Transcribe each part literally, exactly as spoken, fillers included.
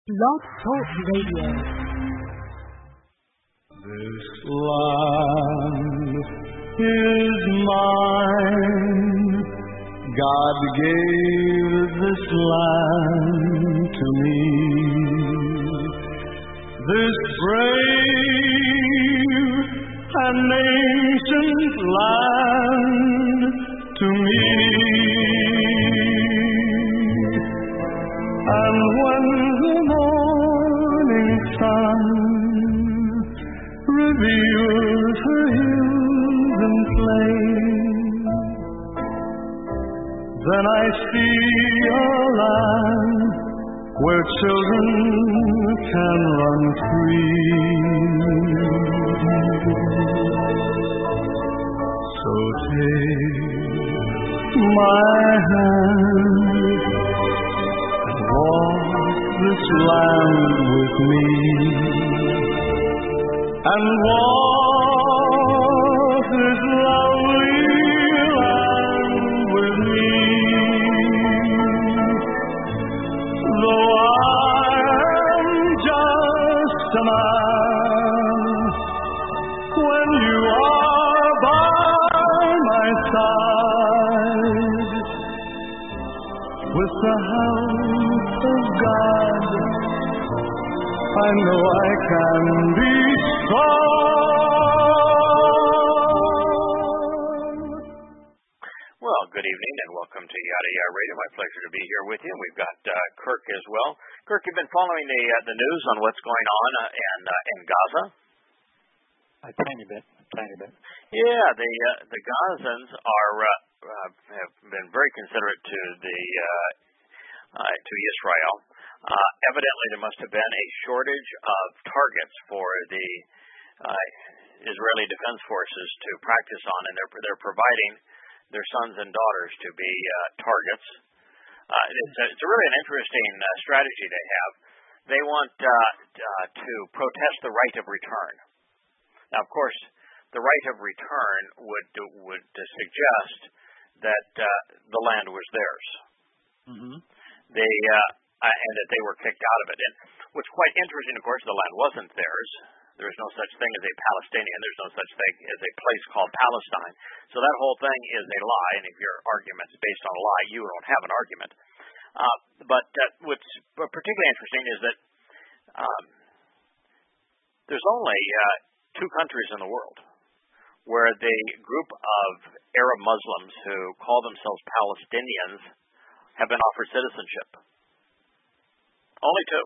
Blog Talk Radio. This land is mine. God gave this land to me. This brave and ancient land to me. And when the morning sun reveals her hills and plains, then I see a land where children can run free. So take my hand, walk this land with me, and walk this lovely land with me. Though I am just a man, when you are by my side, with the help of God, I know I can be strong. Well, good evening and welcome to Yada Yada Radio. My pleasure to be here with you. We've got uh, Kirk as well. Kirk, you've been following the uh, the news on what's going on uh, in uh, in Gaza? A tiny bit, tiny bit. Yeah, the uh, the Gazans are uh, uh, have been very considerate to the uh, uh, to Israel. Uh, evidently, there must have been a shortage of targets for the uh, Israeli Defense Forces to practice on, and they're they're providing their sons and daughters to be uh, targets. Uh, it's, a, it's a really an interesting uh, strategy they have. They want uh, uh, to protest the right of return. Now, of course, the right of return would would suggest that uh, the land was theirs. Mm-hmm. They uh, and that they were kicked out of it. And what's quite interesting, of course, the land wasn't theirs. There is no such thing as a Palestinian. There's no such thing as a place called Palestine. So that whole thing is a lie. And if your argument is based on a lie, you don't have an argument. Uh, but uh, what's particularly interesting is that um, there's only uh, two countries in the world where the group of Arab Muslims who call themselves Palestinians have been offered citizenship. Only two.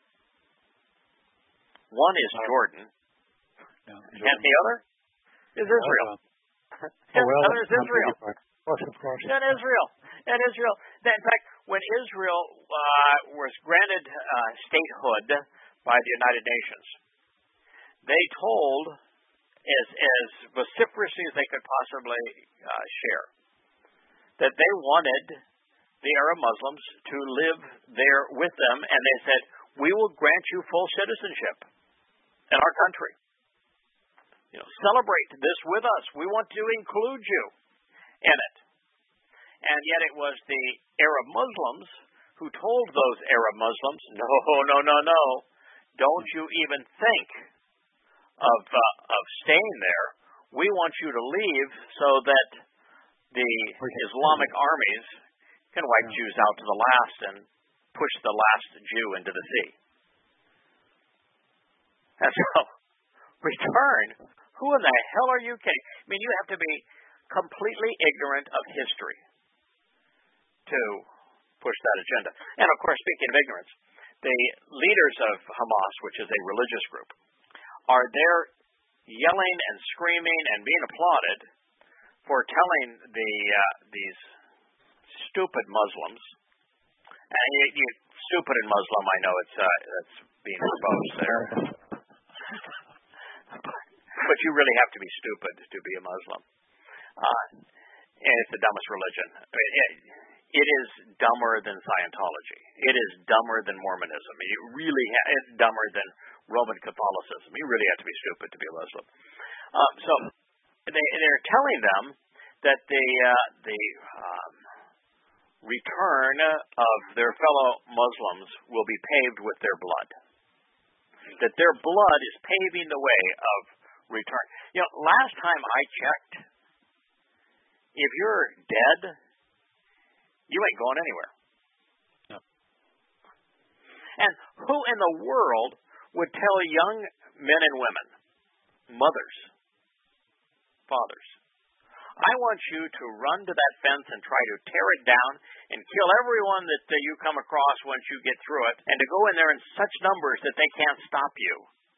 One is Jordan, Yeah, and the other is Israel. Oh, and the well, other is Israel. Of course, of course. And Israel. And Israel. In fact, when Israel uh, was granted uh, statehood by the United Nations, they told, as, as vociferously as they could possibly uh, share, that they wanted the Arab Muslims to live there with them, and they said, we will grant you full citizenship in our country. You know, celebrate this with us. We want to include you in it. And yet it was the Arab Muslims who told those Arab Muslims, no, no, no, no, don't you even think of uh, of staying there. We want you to leave so that the Islamic armies can wipe Yeah. Jews out to the last and push the last Jew into the sea. And so, return? Who in the hell are you kidding? I mean, you have to be completely ignorant of history to push that agenda. And of course, speaking of ignorance, the leaders of Hamas, which is a religious group, are there yelling and screaming and being applauded for telling the uh, these stupid Muslims, and you, you, stupid and Muslim, I know it's uh, that's being exposed there, but you really have to be stupid to be a Muslim, uh, and it's the dumbest religion. I mean, it, it is dumber than Scientology. It is dumber than Mormonism. It really ha- it's dumber than Roman Catholicism. You really have to be stupid to be a Muslim. Um, so they, they're telling them that the uh, the um, return of their fellow Muslims will be paved with their blood. That their blood is paving the way of return. You know, last time I checked, if you're dead, you ain't going anywhere. No. And who in the world would tell young men and women, mothers, fathers, I want you to run to that fence and try to tear it down and kill everyone that uh, you come across once you get through it, and to go in there in such numbers that they can't stop you.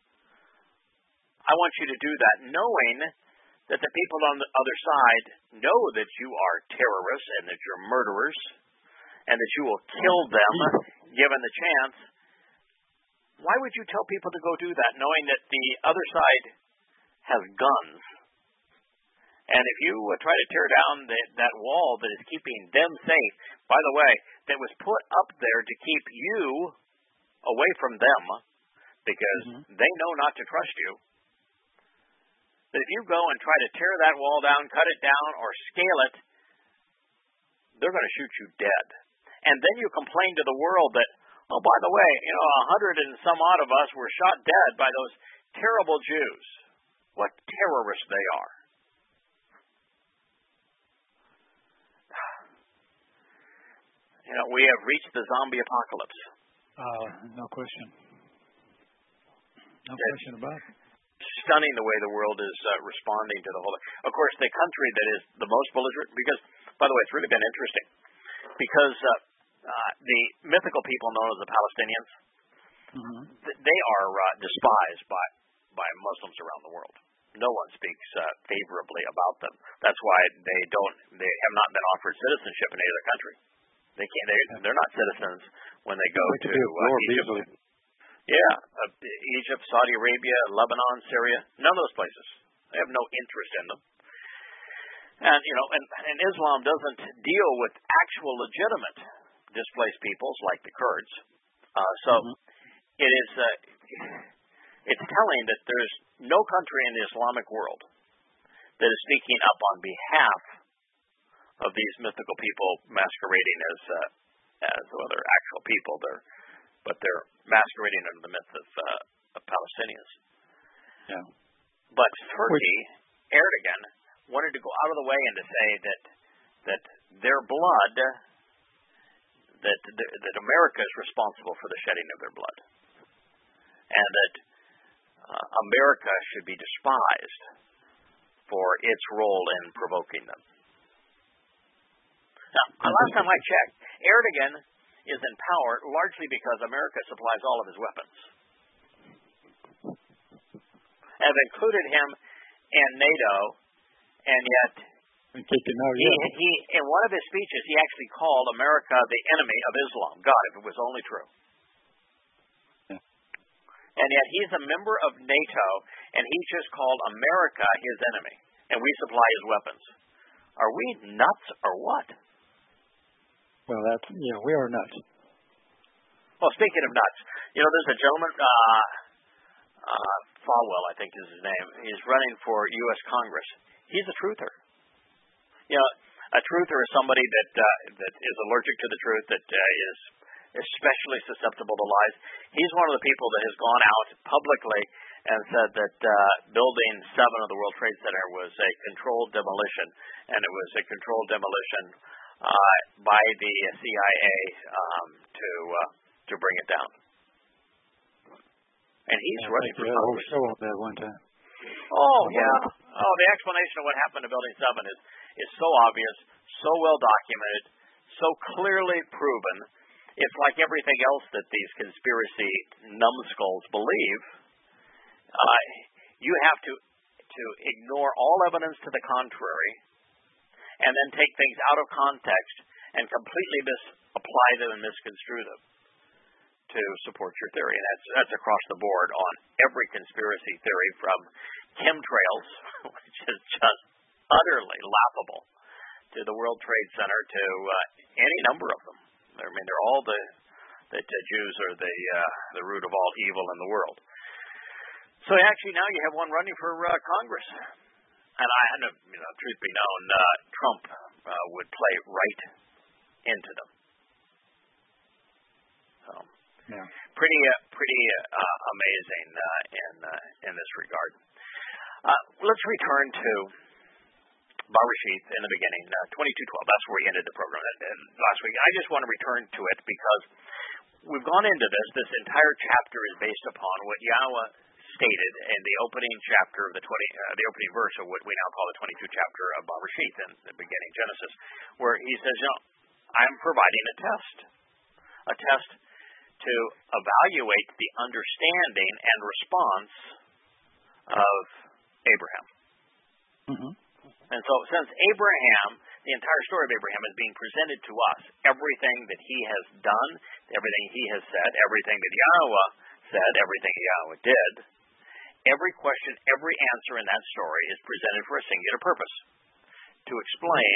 I want you to do that knowing that the people on the other side know that you are terrorists and that you're murderers and that you will kill them given the chance. Why would you tell people to go do that knowing that the other side has guns? And if you uh, try to tear down the, that wall that is keeping them safe, by the way, that was put up there to keep you away from them because mm-hmm. they know not to trust you, that if you go and try to tear that wall down, cut it down, or scale it, they're going to shoot you dead. And then you complain to the world that, oh, by the way, you know, a hundred and some odd of us were shot dead by those terrible Jews. What terrorists they are. You know, we have reached the zombie apocalypse. Uh, no question. No it's question about it. Stunning the way the world is uh, responding to the whole. Of course, the country that is the most belligerent, because, by the way, it's really been interesting, because uh, uh, the mythical people known as the Palestinians, mm-hmm. th- they are uh, despised by by Muslims around the world. No one speaks uh, favorably about them. That's why they don't. They have not been offered citizenship in any other country. They can't. They, they're not citizens when they go to uh, Egypt. Yeah, uh, Egypt, Saudi Arabia, Lebanon, Syria. None of those places. They have no interest in them. And you know, and, and Islam doesn't deal with actual legitimate displaced peoples like the Kurds. Uh, so mm-hmm. it is. Uh, it's telling that there's no country in the Islamic world that is speaking up on behalf of these mythical people masquerading as uh, as well, they're actual people. They're but they're masquerading under the myth of, uh, of Palestinians. Yeah. But Turkey, Which, Erdogan, wanted to go out of the way and to say that that their blood, that that America is responsible for the shedding of their blood, and that uh, America should be despised for its role in provoking them. Now, last time I checked, Erdogan is in power largely because America supplies all of his weapons. I've included him in NATO, and yet he, he, in one of his speeches, he actually called America the enemy of Islam. God, if it was only true. Yeah. And yet he's a member of NATO, and he just called America his enemy, and we supply his weapons. Are we nuts or what? Well, that's, yeah, we are nuts. Well, speaking of nuts, you know, there's a gentleman, uh, uh, Falwell, I think is his name. He's running for U S Congress. He's a truther. You know, a truther is somebody that uh, that is allergic to the truth, that uh, is especially susceptible to lies. He's one of the people that has gone out publicly and said that uh, Building seven of the World Trade Center was a controlled demolition, and it was a controlled demolition uh, by the C I A um, to uh, to bring it down. And he's yeah, running for Congress. Congress. Show up that one time. Oh yeah. Oh, the explanation of what happened to Building seven is is so obvious, so well documented, so clearly proven. It's like everything else that these conspiracy numbskulls believe. Uh, you have to to ignore all evidence to the contrary, and then take things out of context and completely misapply them and misconstrue them to support your theory. And that's that's across the board on every conspiracy theory, from chemtrails, which is just utterly laughable, to the World Trade Center, to uh, any number of them. I mean, they're all the that the Jews are the uh, the root of all evil in the world. So actually, now you have one running for uh, Congress, and I, you know, truth be known, uh, Trump uh, would play right into them. So, Yeah. pretty uh, pretty uh, amazing uh, in uh, in this regard. Uh, let's return to Bereshith in the beginning, uh, twenty-two twelve. That's where we ended the program last week. I just want to return to it because we've gone into this. This entire chapter is based upon what Yahweh stated in the opening chapter of the twenty, uh, the opening verse of what we now call the twenty-two chapter of Bereshith in the beginning Genesis, where he says, "You know, I'm providing a test, a test to evaluate the understanding and response of Abraham." Mm-hmm. And so, since Abraham, the entire story of Abraham is being presented to us, everything that he has done, everything he has said, everything that Yahweh said, everything Yahweh did, every question, every answer in that story is presented for a singular purpose: to explain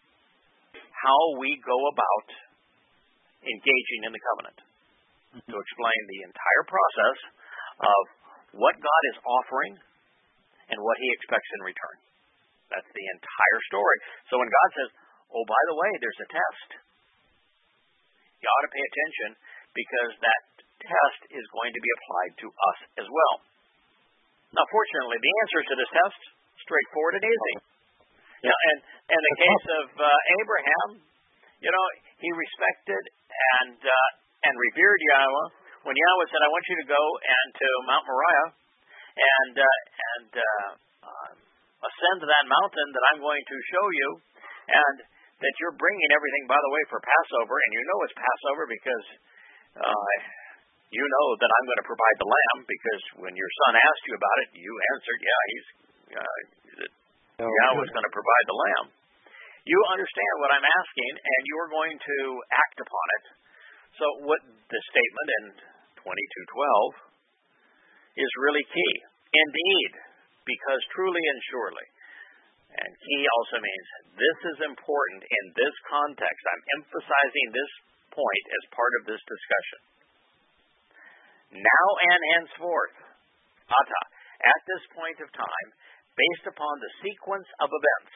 how we go about engaging in the covenant, to explain the entire process of what God is offering and what he expects in return. That's the entire story. So when God says, oh, by the way, there's a test, you ought to pay attention, because that test is going to be applied to us as well. Now, fortunately, the answers to this test, straightforward and easy. Yeah, and in the case of uh, Abraham, you know, he respected and uh, and revered Yahweh. When Yahweh said, I want you to go and to Mount Moriah and uh, and uh, uh, ascend to that mountain that I'm going to show you, and that you're bringing everything, by the way, for Passover, and you know it's Passover because uh, you know that I'm going to provide the lamb, because when your son asked you about it, you answered, yeah, he's uh, Oh, Yahweh's going to provide the lamb. You understand what I'm asking, and you are going to act upon it. So what the statement in twenty-two twelve is really key. Indeed, because truly and surely. And key also means this is important in this context. I'm emphasizing this point as part of this discussion. Now and henceforth, ata, at this point of time, based upon the sequence of events,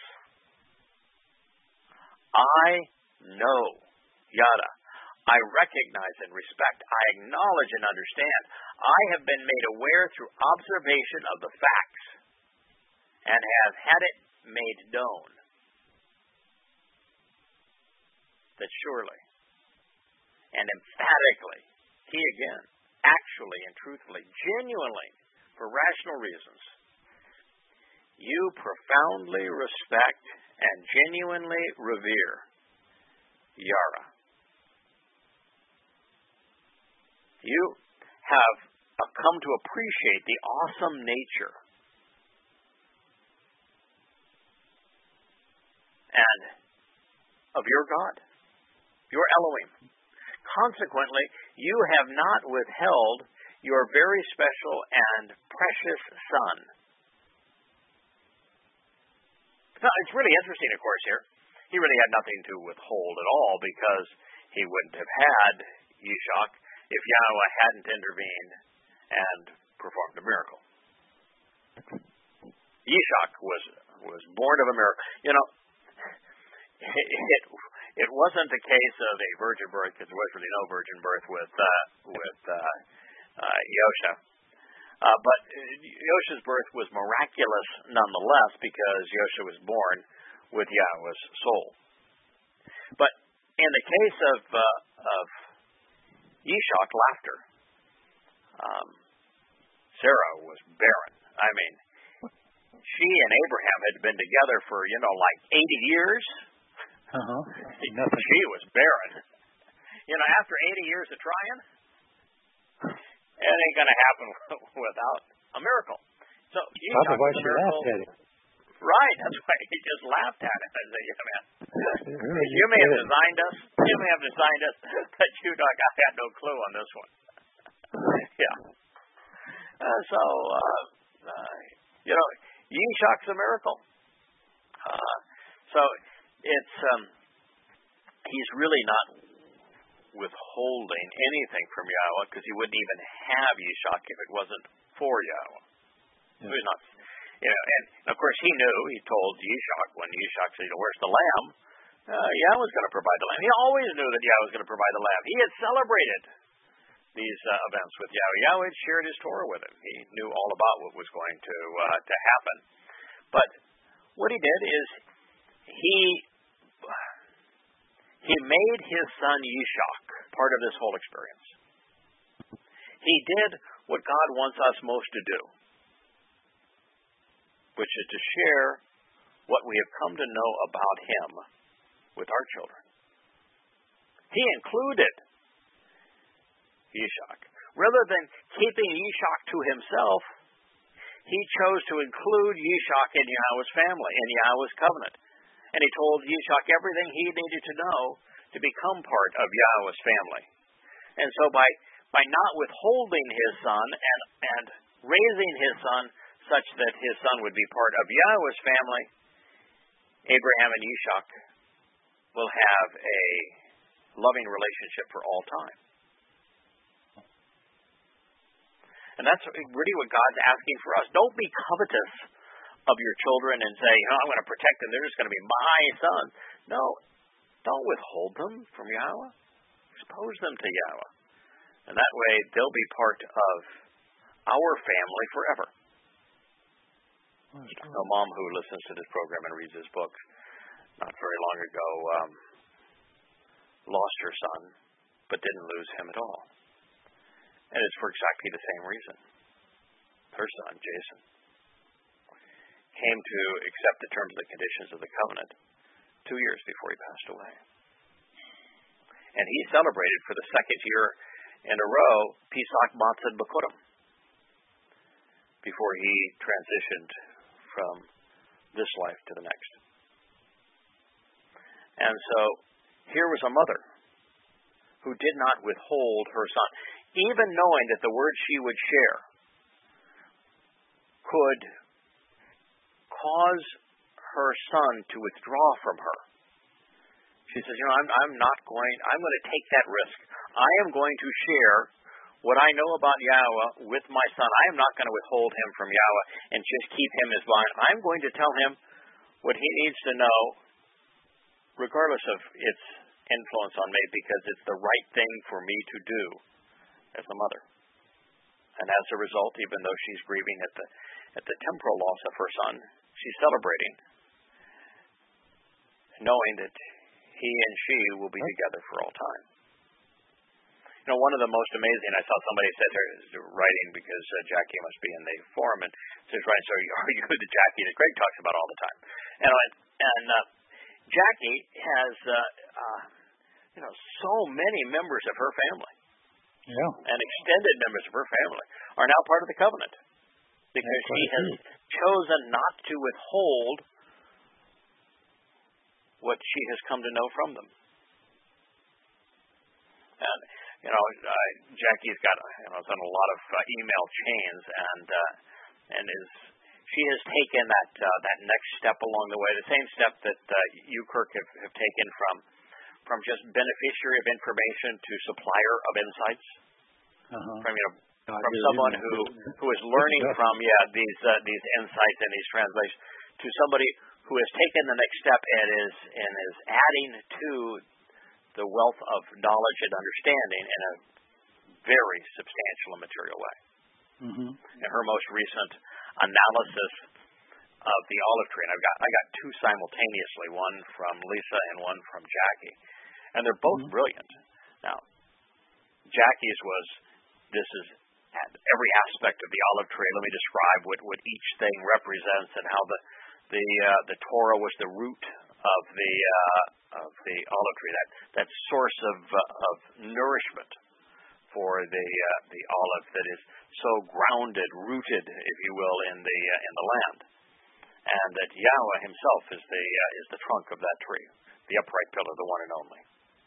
I know, yada, I recognize and respect, I acknowledge and understand, I have been made aware through observation of the facts and have had it made known that surely and emphatically, he again, actually and truthfully, genuinely, for rational reasons, you profoundly respect and genuinely revere Yara. You have come to appreciate the awesome nature and of your God, your Elohim. Consequently, you have not withheld your very special and precious Son. Now, it's really interesting, of course, here. He really had nothing to withhold at all, because he wouldn't have had Yishak if Yahweh hadn't intervened and performed a miracle. Yishak was was born of a miracle. You know, it it, it wasn't a case of a virgin birth, because there was really no virgin birth with uh, with uh, uh, Yosha. Uh, but Yosha's birth was miraculous nonetheless, because Yosha was born with Yahweh's soul. But in the case of uh, of Yishak, laughter, um, Sarah was barren. I mean, she and Abraham had been together for, you know, like eighty years. Uh-huh. She was barren. You know, after eighty years of trying, it ain't going to happen without a miracle. So Probably why she laughed at it. Right, that's why he just laughed at it. I said, yeah, man, you may have designed us, you may have designed us, but you, Doc, I had no clue on this one. Yeah. Uh, so, uh, uh, you know, Yishak's a miracle. Uh, so it's um, he's really not withholding anything from Yahweh, because he wouldn't even have Yishak if it wasn't for Yahweh. Yeah. So he's not, you know, and of course he knew. He told Yishak when Yishak said, "Where's the lamb?" Uh, Yahweh's going to provide the lamb. He always knew that Yahweh was going to provide the lamb. He had celebrated these uh, events with Yahweh. Yahweh had shared his Torah with him. He knew all about what was going to uh, to happen. But what he did is he he made his son Yishak part of this whole experience. He did what God wants us most to do, which is to share what we have come to know about him with our children. He included Yishak. Rather than keeping Yishak to himself, he chose to include Yishak in Yahweh's family, in Yahweh's covenant. And he told Yishak everything he needed to know to become part of Yahweh's family. And so by by not withholding his son and, and raising his son such that his son would be part of Yahweh's family, Abraham and Yishak will have a loving relationship for all time. And that's really what God's asking for us. Don't be covetous of your children and say, oh, I'm going to protect them. They're just going to be my son. No, don't withhold them from Yahweh. Expose them to Yahweh. And that way they'll be part of our family forever. A mom who listens to this program and reads this book not very long ago um, lost her son, but didn't lose him at all. And it's for exactly the same reason. Her son, Jason, came to accept the terms and conditions of the covenant two years before he passed away. And he celebrated for the second year in a row Pesach Matzah B'Kurim before he transitioned from this life to the next. And so here was a mother who did not withhold her son, even knowing that the word she would share could cause her son to withdraw from her. She says, you know, I'm, I'm not going, I'm going to take that risk. I am going to share what I know about Yahweh with my son. I am not going to withhold him from Yahweh and just keep him as blind. I'm going to tell him what he needs to know, regardless of its influence on me, because it's the right thing for me to do as a mother. And as a result, even though she's grieving at the at the temporal loss of her son, she's celebrating, knowing that he and she will be together for all time. You know, one of the most amazing, I saw somebody said her writing, because uh, Jackie must be in the forum, and says, right, so are you the Jackie that Greg talks about all the time? And, and uh, Jackie has, uh, uh, you know, so many members of her family, yeah, and extended members of her family are now part of the covenant, because she has chosen not to withhold what she has come to know from them. And you know, uh, Jackie's got, you know, done a lot of uh, email chains, and uh, and is she has taken that uh, that next step along the way, the same step that uh, you, Kirk, have, have taken from from just beneficiary of information to supplier of insights, uh-huh. from you know from someone who who is learning from yeah these uh, these insights and these translations to somebody who has taken the next step and is and is adding to the wealth of knowledge and understanding in a very substantial and material way. Mm-hmm. In her most recent analysis of the olive tree, and I've got I got two simultaneously, one from Lisa and one from Jackie, and they're both mm-hmm. brilliant. Now, Jackie's was this is at every aspect of the olive tree. Let me describe what, what each thing represents and how the the uh, the Torah was the root of the uh, of the olive tree, that that source of uh, of nourishment for the uh, the olive that is so grounded, rooted, if you will, in the uh, in the land, and that Yahweh Himself is the uh, is the trunk of that tree, the upright pillar, the one and only,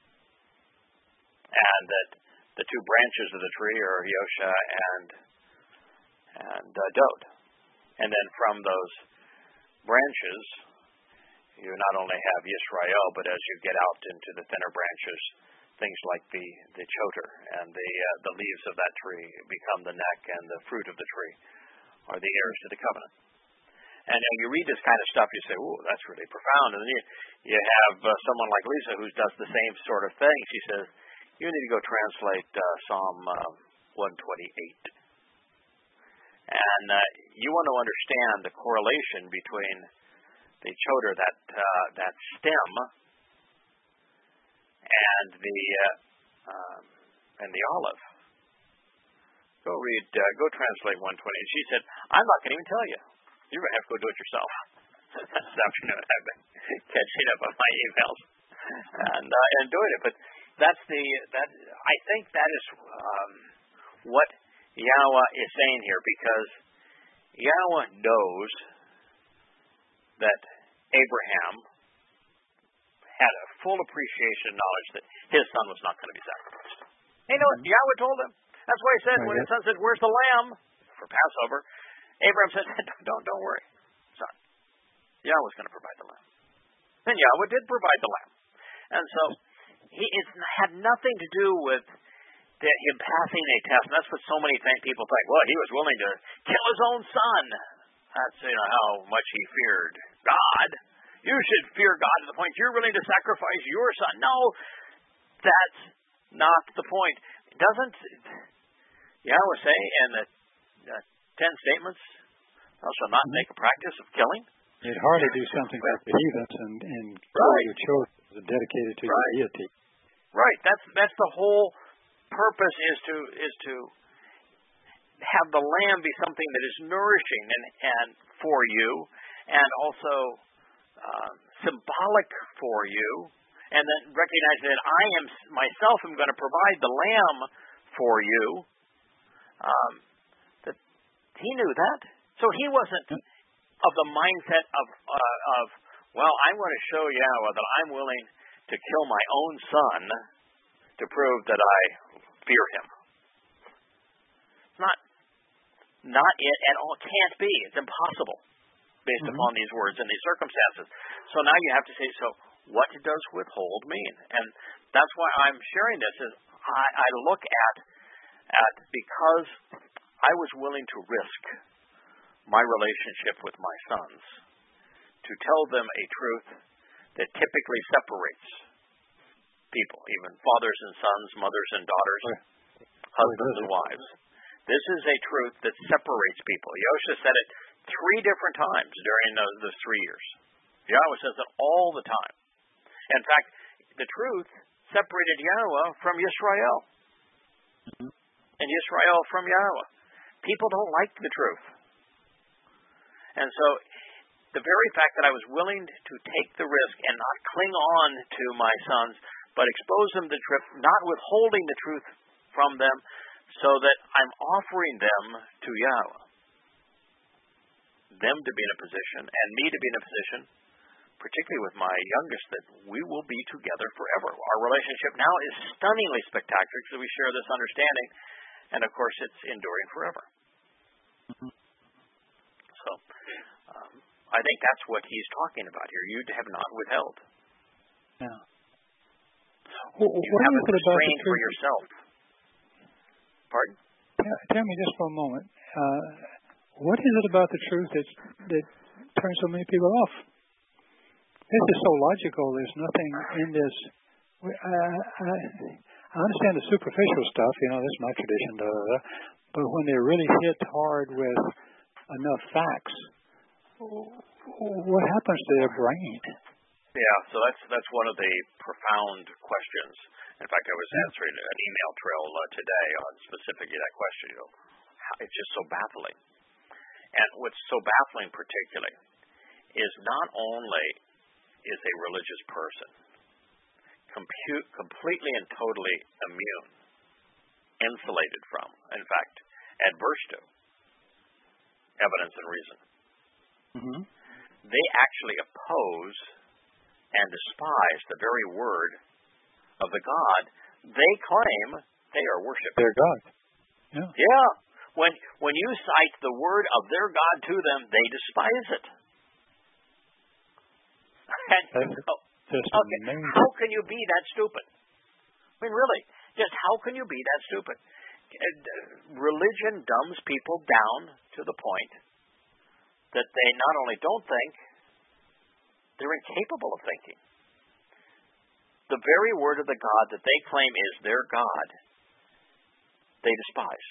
and that the two branches of the tree are Yosha and and uh, Dod, and then from those branches, you not only have Yisrael, but as you get out into the thinner branches, things like the, the choter and the uh, the leaves of that tree become the neck, and the fruit of the tree are the heirs to the covenant. And uh, you read this kind of stuff, you say, "Ooh, that's really profound." And then you you have uh, someone like Lisa who does the same sort of thing. She says, "You need to go translate uh, Psalm uh, one twenty-eight." And uh, you want to understand the correlation between the choder, that uh, that stem, and the uh, um, and the olive. Go read, uh, go translate one twenty. She said, "I'm not going to even tell you. You're going to have to go do it yourself." This afternoon, I've been catching up on my emails and uh, and doing it. But that's the that I think that is um, what Yahweh is saying here, because Yahweh knows that Abraham had a full appreciation and knowledge that his son was not going to be sacrificed. He knew it. Yahweh told him. That's why he said, when his son said, "Where's the lamb for Passover?" Abraham said, don't, don't don't worry, son. Yahweh's going to provide the lamb. And Yahweh did provide the lamb. And so he it had nothing to do with the, him passing a test. And that's what so many think, people think. Well, he was willing to kill his own son. That's, you know, how much he feared God. You should fear God to the point you're willing to sacrifice your son. No, that's not the point. Doesn't Yahweh say in the uh, ten statements, "Thou shalt not make a practice of killing"? You'd hardly do something like the heathens and, and kill right. your children dedicated to right. your deity. Right. That's that's the whole purpose, is to is to have the lamb be something that is nourishing and, and for you, and also uh, symbolic for you, and then recognize that I am myself am going to provide the lamb for you. Um, that he knew that, so he wasn't of the mindset of uh, of well, I'm going to show Yahweh that I'm willing to kill my own son to prove that I fear him. It's not not it at all. It can't be. It's impossible based mm-hmm. upon these words and these circumstances. So now you have to say, so what does withhold mean? And that's why I'm sharing this. Is I, I look at at because I was willing to risk my relationship with my sons to tell them a truth that typically separates people, even fathers and sons, mothers and daughters, husbands and wives. This is a truth that separates people. Yosha said it three different times during those, those three years. Yahweh says it all the time. In fact, the truth separated Yahweh from Yisrael. Mm-hmm. And Yisrael from Yahweh. People don't like the truth. And so the very fact that I was willing to take the risk and not cling on to my sons, but expose them to the truth, not withholding the truth from them, so that I'm offering them to Yahweh. Them to be in a position, and me to be in a position, particularly with my youngest, that we will be together forever. Our relationship now is stunningly spectacular because we share this understanding, and of course it's enduring forever. Mm-hmm. So, um, I think that's what he's talking about here. You have not withheld. Yeah. Well, you what haven't is it about restrained the for yourself. Pardon? Tell, tell me just for a moment. Uh, what is it about the truth that that turns so many people off? This is so logical. There's nothing in this. I, I, I understand the superficial stuff. You know, this is my tradition. Blah, blah, blah. But when they're really hit hard with enough facts, what happens to their brain? Yeah, so that's that's one of the profound questions. In fact, I was answering an email trail uh, today on specifically that question. You know, it's just so baffling. And what's so baffling, particularly, is not only is a religious person compute, completely and totally immune, insulated from, in fact, adverse to evidence and reason. Mm-hmm. They actually oppose and despise the very word of the God they claim they are worshiping. Their God. Yeah. Yeah. When when you cite the word of their God to them, they despise it. And That's so, just okay, amazing. how can you be that stupid? I mean, really, just how can you be that stupid? Religion dumbs people down to the point that they not only don't think, they're incapable of thinking. The very word of the God that they claim is their God, they despise.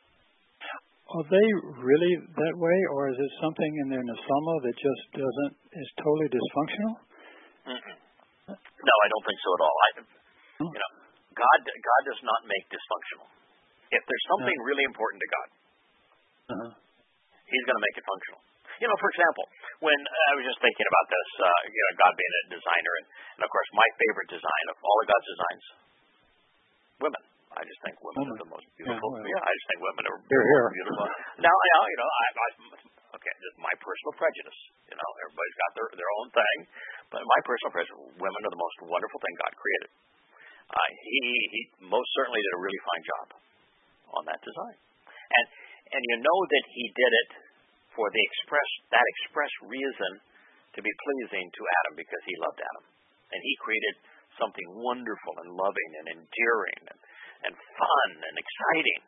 Are they really that way, or is it something in their nasama that just doesn't, is totally dysfunctional? Mm-mm. No, I don't think so at all. I, hmm. you know, God, God does not make dysfunctional. If there's something no. really important to God, uh-huh. He's going to make it functional. You know, for example, when uh, I was just thinking about this, uh, you know, God being a designer, and, and of course, my favorite design of all of God's designs, women. I just think women women. are the most beautiful. Yeah, well, yeah, I just think women are here, here. beautiful. Now, now, you know, I, I, okay, this is my personal prejudice. You know, everybody's got their their own thing, but my personal prejudice, women are the most wonderful thing God created. Uh, he he most certainly did a really fine job on that design, and and you know that he did it for the express that express reason to be pleasing to Adam, because he loved Adam, and he created something wonderful and loving and endearing and, and fun and exciting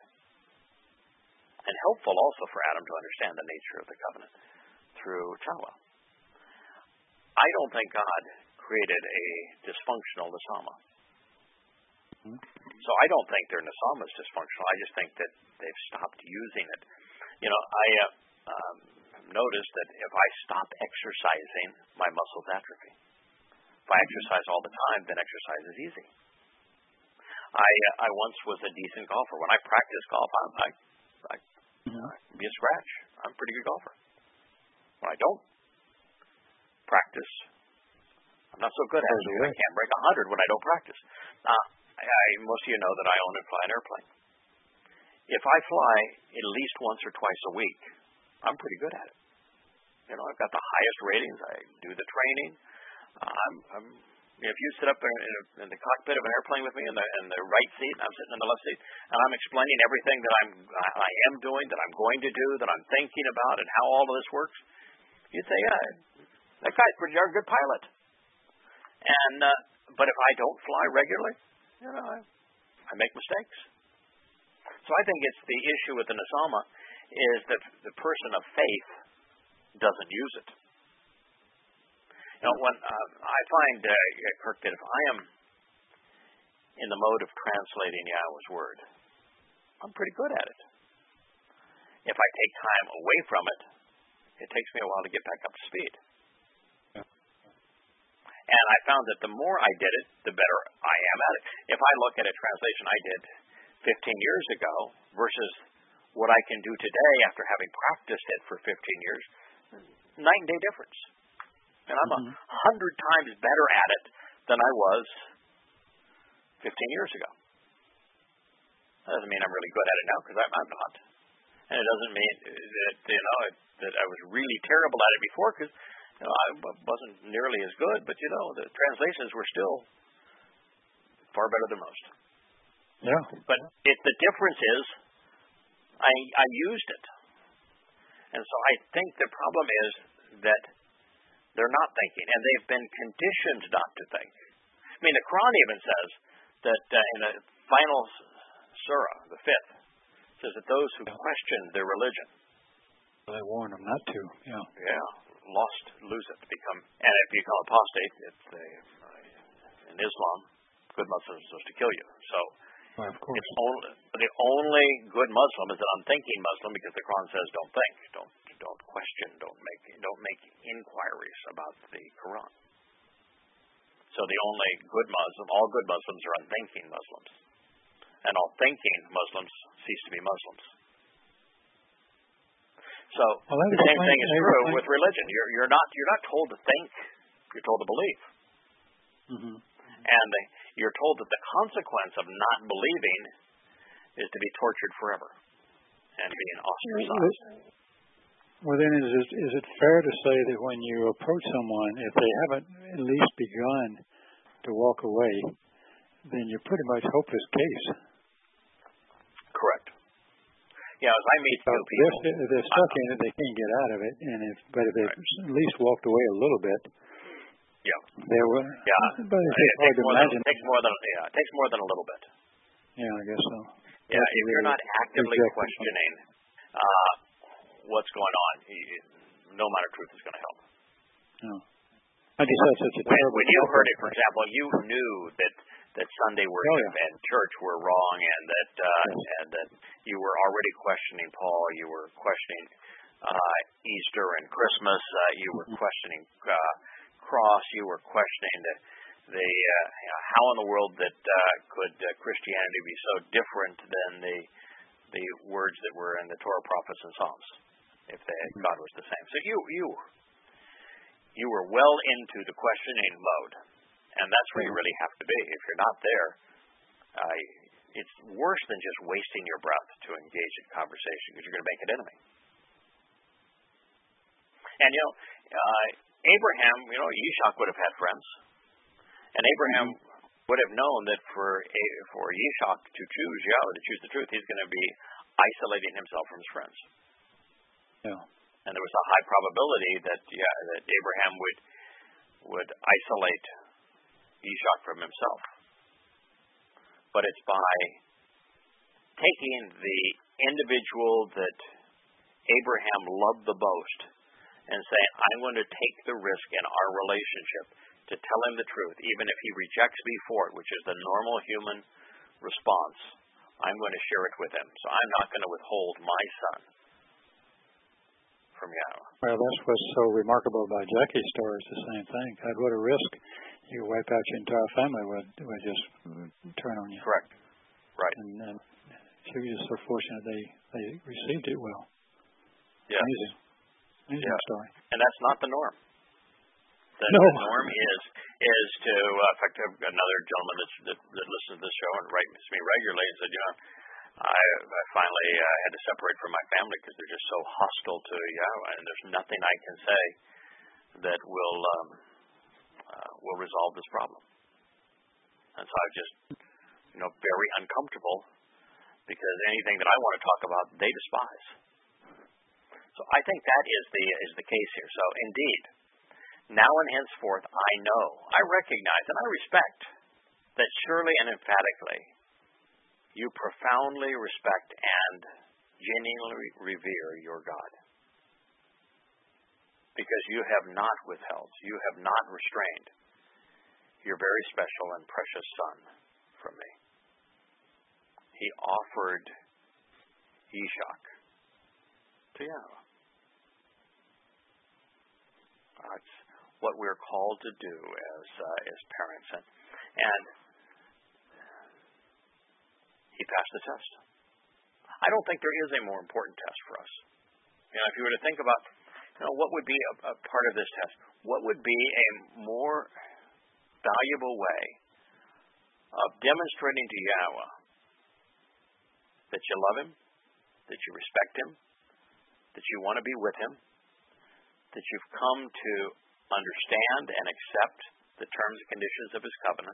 and helpful also for Adam to understand the nature of the covenant through Chawa. I don't think God created a dysfunctional Nasama. Mm-hmm. So I don't think their Nasama is dysfunctional. I just think that they've stopped using it. You know, I uh, um, noticed that if I stop exercising, my muscles atrophy. If I exercise all the time, then exercise is easy. I uh, I once was a decent golfer. When I practice golf, I I, I mm-hmm. be a scratch. I'm a pretty good golfer. When I don't practice, I'm not so good at it. I can't break a hundred when I don't practice. Uh, I, I, most of you know that I own and fly an airplane. If I fly at least once or twice a week, I'm pretty good at it. You know, I've got the highest ratings. I do the training. Uh, I'm, I'm, you know, if you sit up there in, a, in the cockpit of an airplane with me in the in the right seat, and I'm sitting in the left seat, and I'm explaining everything that I'm I, I am doing, that I'm going to do, that I'm thinking about, and how all of this works, you'd say, yeah, that guy's pretty darn good pilot. And uh, but if I don't fly regularly, you know, I, I make mistakes. So I think it's the issue with the Nasama is that the person of faith doesn't use it. You know, when uh, I find, uh, Kirk, that if I am in the mode of translating Yahweh's word, I'm pretty good at it. If I take time away from it, it takes me a while to get back up to speed. Yeah. And I found that the more I did it, the better I am at it. If I look at a translation I did fifteen years ago versus what I can do today after having practiced it for fifteen years, night and day difference. And I'm a mm-hmm. hundred times better at it than I was fifteen years ago. That doesn't mean I'm really good at it now, because I'm, I'm not. And it doesn't mean that, you know, that I was really terrible at it before, because you know, I wasn't nearly as good. But, you know, the translations were still far better than most. Yeah. But it, the difference is I, I used it. And so I think the problem is that they're not thinking, and they've been conditioned not to think. I mean, the Quran even says that uh, in the final surah, the fifth, says that those who question their religion, they warn them not to. Yeah. Yeah. Lost, lose it, become, and if you become apostate, it's a, in Islam, good Muslims are supposed to kill you. So. Well, of course. It's only, the only good Muslim is an unthinking Muslim, because the Quran says don't think, don't don't question, don't make don't make inquiries about the Quran. So the only good Muslim, all good Muslims are unthinking Muslims, and all thinking Muslims cease to be Muslims. So well, the same thing is true with religion. You're you're not you're not told to think, you're told to believe. Mm-hmm. And the, you're told that the consequence of not believing is to be tortured forever and being ostracized. Well, then is it, is it fair to say that when you approach someone, if they haven't at least begun to walk away, then you're pretty much hopeless case? Correct. Yeah, as I meet new people, they're, if they're stuck in it, they can't get out of it. And if, but if they've right. at least walked away a little bit, yeah, they will. Yeah, but it's it, hard takes to more imagine. Than, it takes more than yeah, it takes more than a little bit. Yeah, I guess so. Yeah, That's if you're not actively questioning uh, what's going on, no amount of truth is going to help. No. I just had such a when, terrible when you heard it, for right? example, you knew that that Sunday worship oh, yeah. and church were wrong, and that uh, yes. and that you were already questioning Paul. You were questioning uh, Easter and Christmas. Uh, you were mm-hmm. questioning uh, cross. You were questioning the the uh, you know, how in the world that uh, could uh, Christianity be so different than the the words that were in the Torah, prophets, and Psalms, if they, mm-hmm. God was the same. So you you you were well into the questioning mode, and that's where you really have to be. If you're not there, uh, it's worse than just wasting your breath to engage in conversation, because you're going to make an enemy. And you know, uh, Abraham, you know, Yishak would have had friends. And Abraham mm-hmm. would have known that for a, for Yishak to choose Yahweh, to choose the truth, he's going to be isolating himself from his friends. Yeah. And there was a high probability that yeah, that Abraham would would isolate Yishak from himself. But it's by taking the individual that Abraham loved the most and saying, I'm going to take the risk in our relationship to tell him the truth, even if he rejects me for it, which is the normal human response. I'm going to share it with him. So I'm not going to withhold my son from Yahweh. Well, that's what's so remarkable about Jackie's story. It's the same thing. God, what a risk. You wipe out your entire family would, would just turn on you. Correct. Right. And, and she was just so fortunate they, they received it well. Yes. Amazing. Amazing yeah. story. And that's not the norm. The, no. the norm is is to, uh, in fact, another gentleman that's, that, that listens to this show and writes to me regularly and said, you know, I, I finally uh, had to separate from my family because they're just so hostile to Yahweh, and there's nothing I can say that will um, uh, will resolve this problem. And so I'm just, you know, very uncomfortable because anything that I want to talk about, they despise. So I think that is the is the case here. So indeed, now and henceforth, I know, I recognize, and I respect that surely and emphatically you profoundly respect and genuinely revere your God. Because you have not withheld, you have not restrained your very special and precious Son from me. He offered Yishak to Yahweh. That's what we're called to do as uh, as parents. And, and he passed the test. I don't think there is a more important test for us. You know, if you were to think about, you know, what would be a, a part of this test, what would be a more valuable way of demonstrating to Yahweh that you love him, that you respect him, that you want to be with him, that you've come to understand and accept the terms and conditions of his covenant,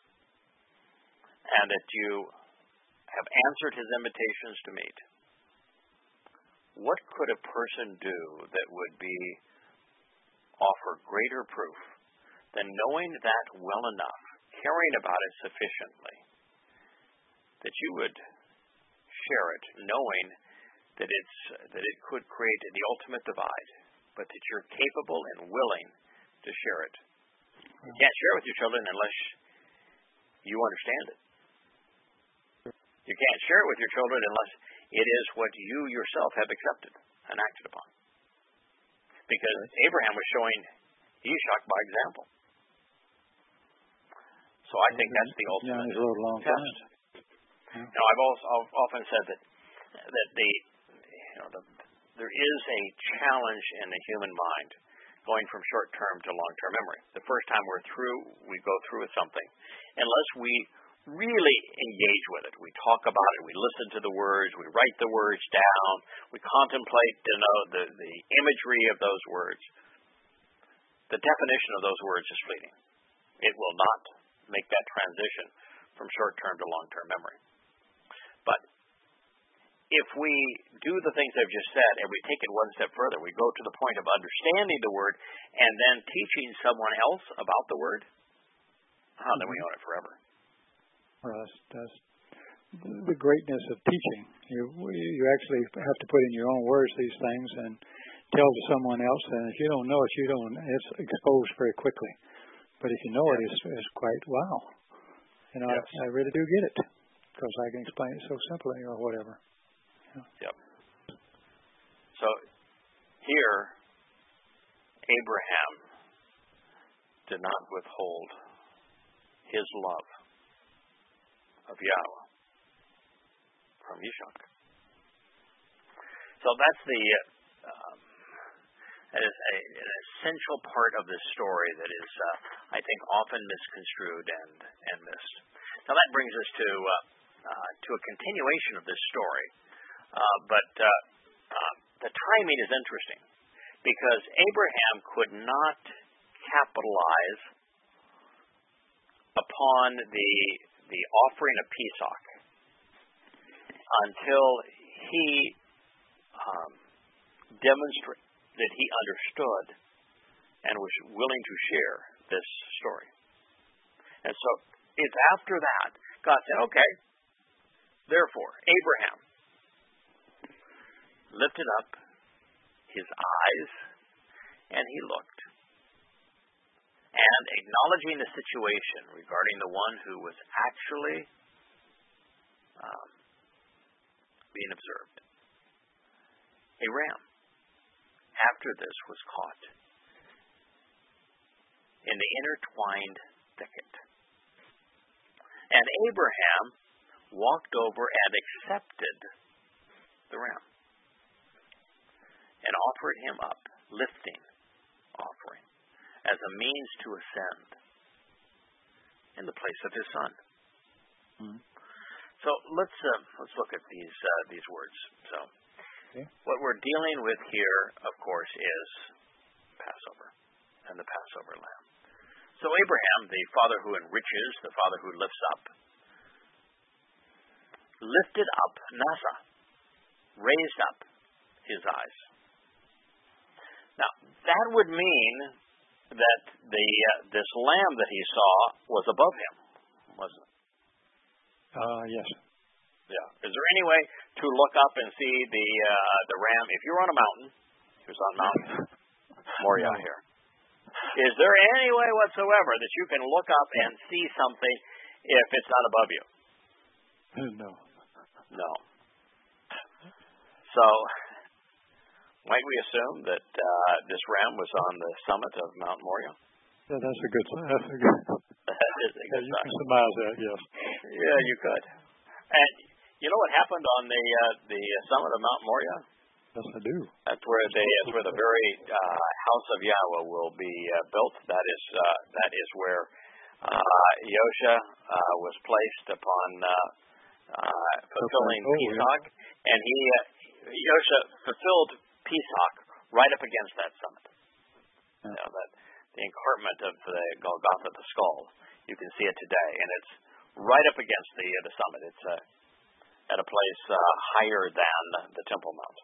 and that you have answered his invitations to meet. What could a person do that would be offer greater proof than knowing that well enough, caring about it sufficiently, that you would share it, knowing that it's that it could create the ultimate divide, but that you're capable and willing to share it. You can't share it with your children unless you understand it. You can't share it with your children unless it is what you yourself have accepted and acted upon. Because Abraham was showing Yishak by example. So I think that's the ultimate yeah, a long test. Yeah. Now, I've also I've often said that that the you know the, there is a challenge in the human mind going from short-term to long-term memory. The first time we're through, we go through with something, unless we really engage with it. We talk about it. We listen to the words. We write the words down. We contemplate, you know, the, the imagery of those words. The definition of those words is fleeting. It will not make that transition from short-term to long-term memory. But if we do the things I've just said and we take it one step further, we go to the point of understanding the word and then teaching someone else about the word, oh, then we own it forever. Well, that's, that's the greatness of teaching. You you actually have to put in your own words these things, and tell to someone else, and if you don't know it, you don't. It's exposed very quickly. But if you know it, it's, it's quite wow. You know, yes. I, I really do get it because I can explain it so simply or whatever. Yeah. Yep. So here, Abraham did not withhold his love of Yahweh from Yishak. So that's the um, that is a, an essential part of this story that is, uh, I think, often misconstrued and, and missed. Now that brings us to uh, uh, to a continuation of this story, uh, but uh, uh, the timing is interesting because Abraham could not capitalize upon the the offering of Pesach until he um, demonstrated that he understood and was willing to share this story. And so it's after that God said, okay, therefore Abraham lifted up his eyes and he looked. And acknowledging the situation regarding the one who was actually um, being observed, a ram, after this, was caught in the intertwined thicket. And Abraham walked over and accepted the ram and offered him up, lifting offering, as a means to ascend in the place of his son. Mm-hmm. So let's uh, let's look at these uh, these words. So okay. What we're dealing with here, of course, is Passover and the Passover lamb. So Abraham, the father who enriches, the father who lifts up, lifted up Nasa, raised up his eyes. Now that would mean that the uh, this lamb that he saw was above him, wasn't it? Uh, yes. Yeah. Is there any way to look up and see the uh, the ram? If you're on a mountain, he was on Mount Moriah no. here. Is there any way whatsoever that you can look up and see something if it's not above you? No. No. So, might we assume that uh, this ram was on the summit of Mount Moriah? Yeah, that's a good sign. That's a good. That is a good yeah, you sign. can surmise that, yes. Yeah, you could. And you know what happened on the uh, the summit of Mount Moriah? Yes, I do. That's where the that's where the very uh, house of Yahweh will be uh, built. That is uh, that is where uh, Yosha uh, was placed upon uh, uh, fulfilling oh, Pesach, yeah. and he uh, Yosha fulfilled Pesach right up against that summit. Yeah. You know, that the encarpment of the Golgotha, the skull. You can see it today, and it's right up against the uh, the summit. It's uh, at a place uh, higher than the Temple Mount.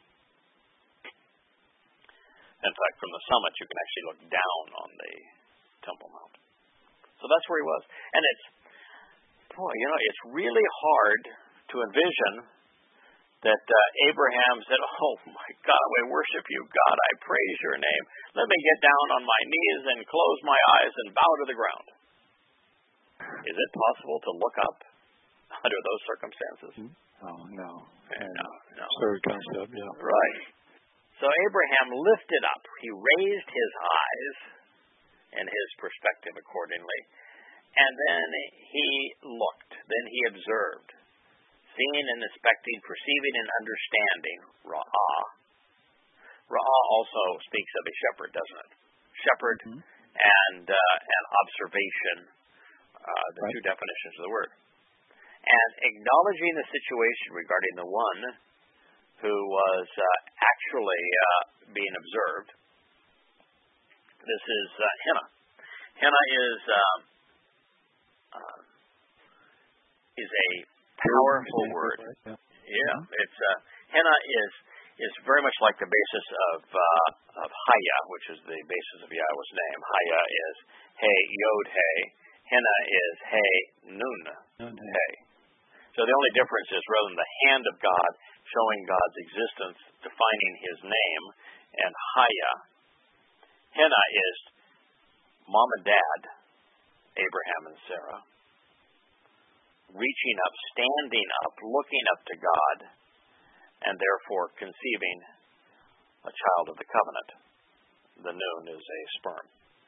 In fact, from the summit, you can actually look down on the Temple Mount. So that's where he was. And it's, boy, you know, it's really hard to envision that uh, Abraham said, oh, my God, I worship you, God. I praise your name. Let me get down on my knees and close my eyes and bow to the ground. Is it possible to look up under those circumstances? Oh, no. No, no. Third concept, yeah. Right. So Abraham lifted up. He raised his eyes and his perspective accordingly. And then he looked. Then he observed. Seeing and inspecting, perceiving and understanding. Ra'ah. Ra'ah also speaks of a shepherd, doesn't it? Shepherd mm-hmm. and uh, and observation. Uh, the right. two definitions of the word. And acknowledging the situation regarding the one who was uh, actually uh, being observed. This is uh, henna. Henna is um, uh, is a powerful word. Yeah, yeah it's uh, henna is is very much like the basis of uh, of Haya, which is the basis of Yahweh's name. Haya is Hey Yod Hey. Henna is Hey Nun Hey. So the only difference is rather than the hand of God showing God's existence, defining his name, and Haya. Henna is mom and dad, Abraham and Sarah, reaching up, standing up, looking up to God, and therefore conceiving a child of the covenant. The Nun is a sperm.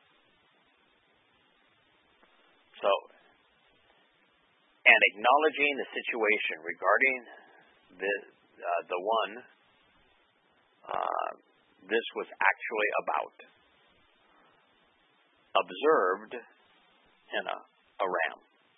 So, and acknowledging the situation regarding the uh, the one uh, this was actually about. Observed Henna, a ram.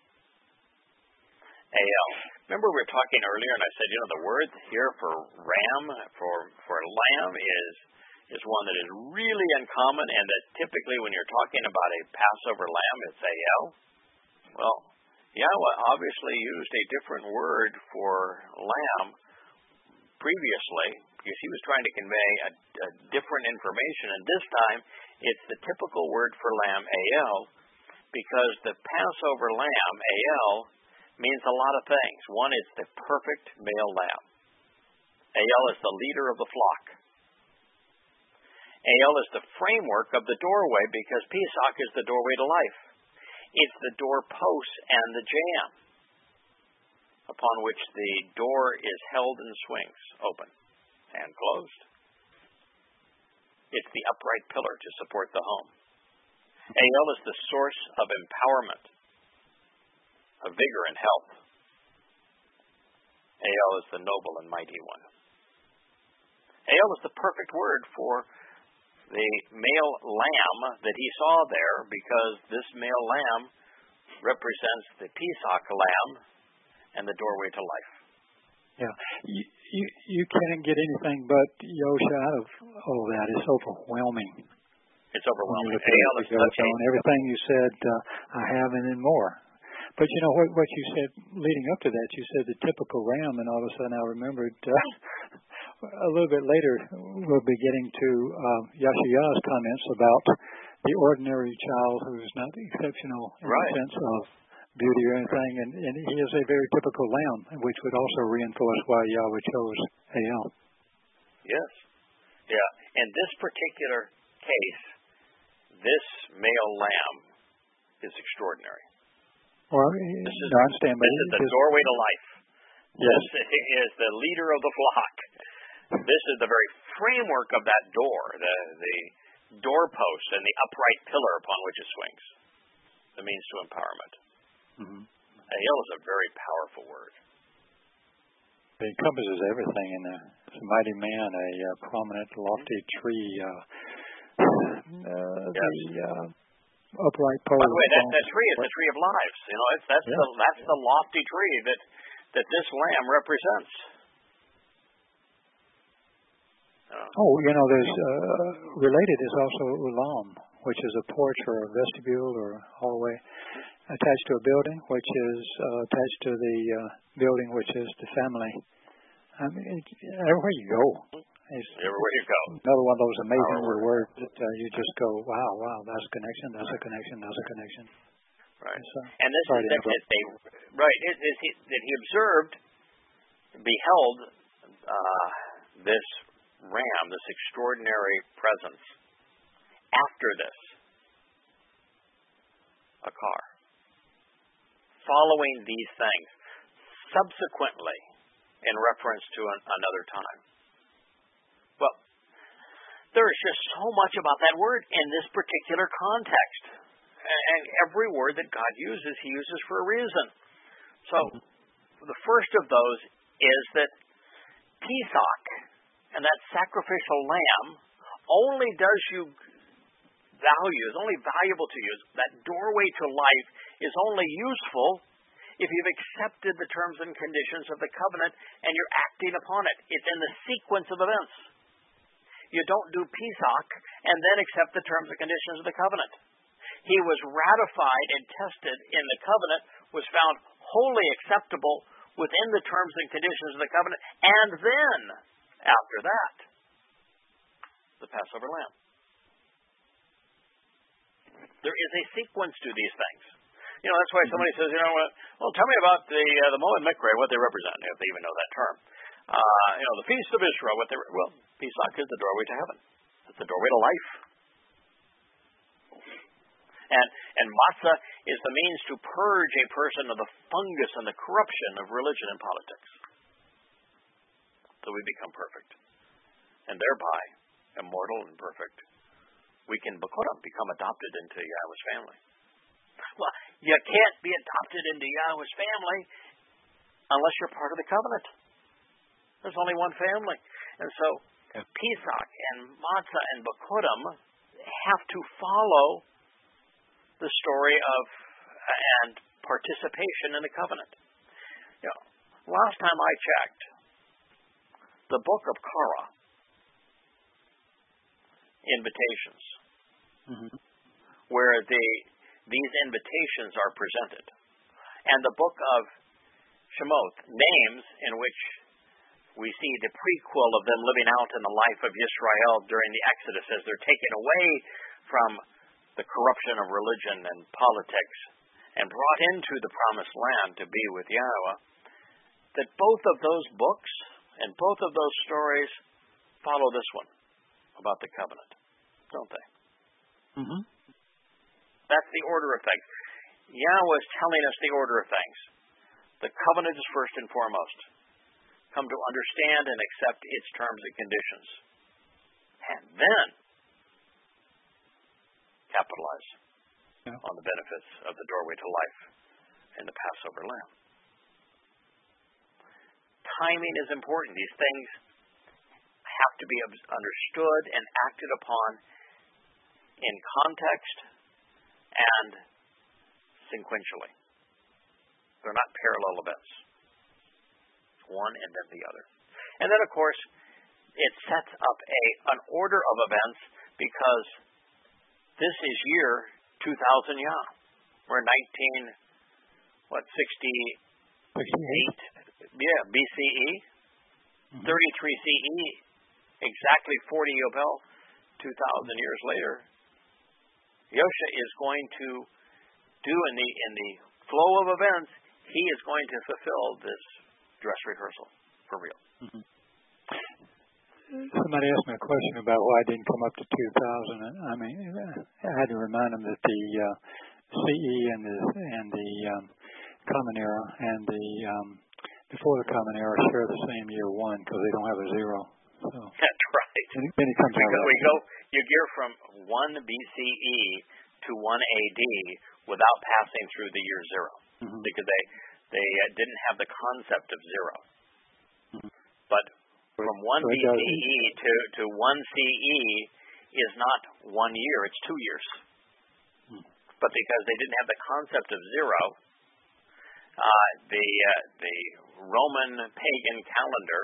A L. Remember we were talking earlier, and I said, you know, the word here for ram, for for lamb, is is one that is really uncommon, and that typically when you're talking about a Passover lamb, it's A L. Well, Yahweh obviously used a different word for lamb previously, because he was trying to convey a, a different information, and this time it's the typical word for lamb, A L, because the Passover lamb, A L, means a lot of things. One is the perfect male lamb. A L is the leader of the flock. A L is the framework of the doorway, because Pesach is the doorway to life. It's the doorpost and the jamb upon which the door is held and swings open and closed. It's the upright pillar to support the home. A L is the source of empowerment, of vigor and health. A L is the noble and mighty one. A L is the perfect word for the male lamb that he saw there, because this male lamb represents the Pesach lamb and the doorway to life. Yeah, you, you, you can't get anything but Yosha out of all that. It's overwhelming. It's overwhelming. A L is okay. Everything you said, uh, I have, and then more. But you know what? What you said leading up to that, you said the typical ram, and all of a sudden I remembered uh, a little bit later we'll be getting to uh, Yashaya's comments about the ordinary child who's not exceptional in right. the sense of beauty or anything, and, and he is a very typical lamb, which would also reinforce why Yahweh chose A L. Yes. Yeah. In this particular case, this male lamb is extraordinary. Well, this is, no, I understand, but this is the just, doorway to life. Yes. This is the leader of the flock. This is the very framework of that door, the the doorpost and the upright pillar upon which it swings. The means to empowerment. Mm-hmm. A L is a very powerful word. It encompasses everything in there. It's a mighty man, a uh, prominent, lofty tree, uh, uh, yes. the uh, upright pole. By the way, that, that tree is the tree of lives. You know, it's, that's yeah. the that's the lofty tree that that this lamb represents. Uh, oh, you know, there's uh, related is also ulam, which is a porch or a vestibule or hallway attached to a building, which is uh, attached to the uh, building, which is the family. I mean, it, everywhere you go. It's, everywhere you go. Another one of those amazing Our words that uh, you just go, wow, wow, that's a connection, that's a connection, that's a connection. Right. So, and this is that, that they, right, it, it, it, that he observed, beheld uh, this ram, this extraordinary presence. After this, a car. Following these things, subsequently, in reference to an, another time. Well, there is just so much about that word in this particular context. And every word that God uses, he uses for a reason. So, the first of those is that Pesach, and that sacrificial lamb, only does you value, is only valuable to you, that doorway to life is only useful if you've accepted the terms and conditions of the covenant and you're acting upon it. It's in the sequence of events. You don't do Pesach and then accept the terms and conditions of the covenant. He was ratified and tested in the covenant, was found wholly acceptable within the terms and conditions of the covenant, and then, after that, the Passover lamb. There is a sequence to these things. You know, that's why somebody says, you know, well, tell me about the uh, the Moed Mikre, what they represent, if they even know that term. Uh, you know, the Feast of Israel. What they were, well, Pesach is the doorway to heaven. It's the doorway to life. And and matzah is the means to purge a person of the fungus and the corruption of religion and politics, so we become perfect, and thereby immortal and perfect. We can become adopted into Yahweh's family. Well, you can't be adopted into Yahweh's family unless you're part of the covenant. There's only one family. And so Pesach and Matzah and Bikurim have to follow the story of and participation in the covenant. You know, last time I checked, the book of Korah, invitations, mm-hmm. where the these invitations are presented, and the book of Shemot, names in which we see the prequel of them living out in the life of Yisrael during the Exodus as they're taken away from the corruption of religion and politics and brought into the promised land to be with Yahweh, that both of those books and both of those stories follow this one about the covenant, don't they? Mm-hmm. That's the order of things. Yahweh is telling us the order of things. The covenant is first and foremost. Come to understand and accept its terms and conditions. And then capitalize yeah. on the benefits of the doorway to life and the Passover lamb. Timing is important. These things have to be understood and acted upon in context and sequentially. They're not parallel events. One and then the other. And then, of course, it sets up a an order of events because this is year two thousand Yah. We're nineteen, what, sixty-eight? Yeah, B C E. Mm-hmm. thirty-three C E. Exactly forty Yobel, two thousand years later. Yosha is going to do in the in the flow of events, he is going to fulfill this dress rehearsal for real. Mm-hmm. Somebody asked me a question about why I didn't come up to two thousand. I mean, I had to remind them that the uh, C E and the and the um, Common Era and the um, before the Common Era share the same year one because they don't have a zero. So that's right. Then it comes we out go, we go. You gear from one B C E to one A D without passing through the year zero, mm-hmm. because they they uh, didn't have the concept of zero. Mm-hmm. But from one so B C E to to one C E is not one year; it's two years. Mm-hmm. But because they didn't have the concept of zero, uh, the uh, the Roman pagan calendar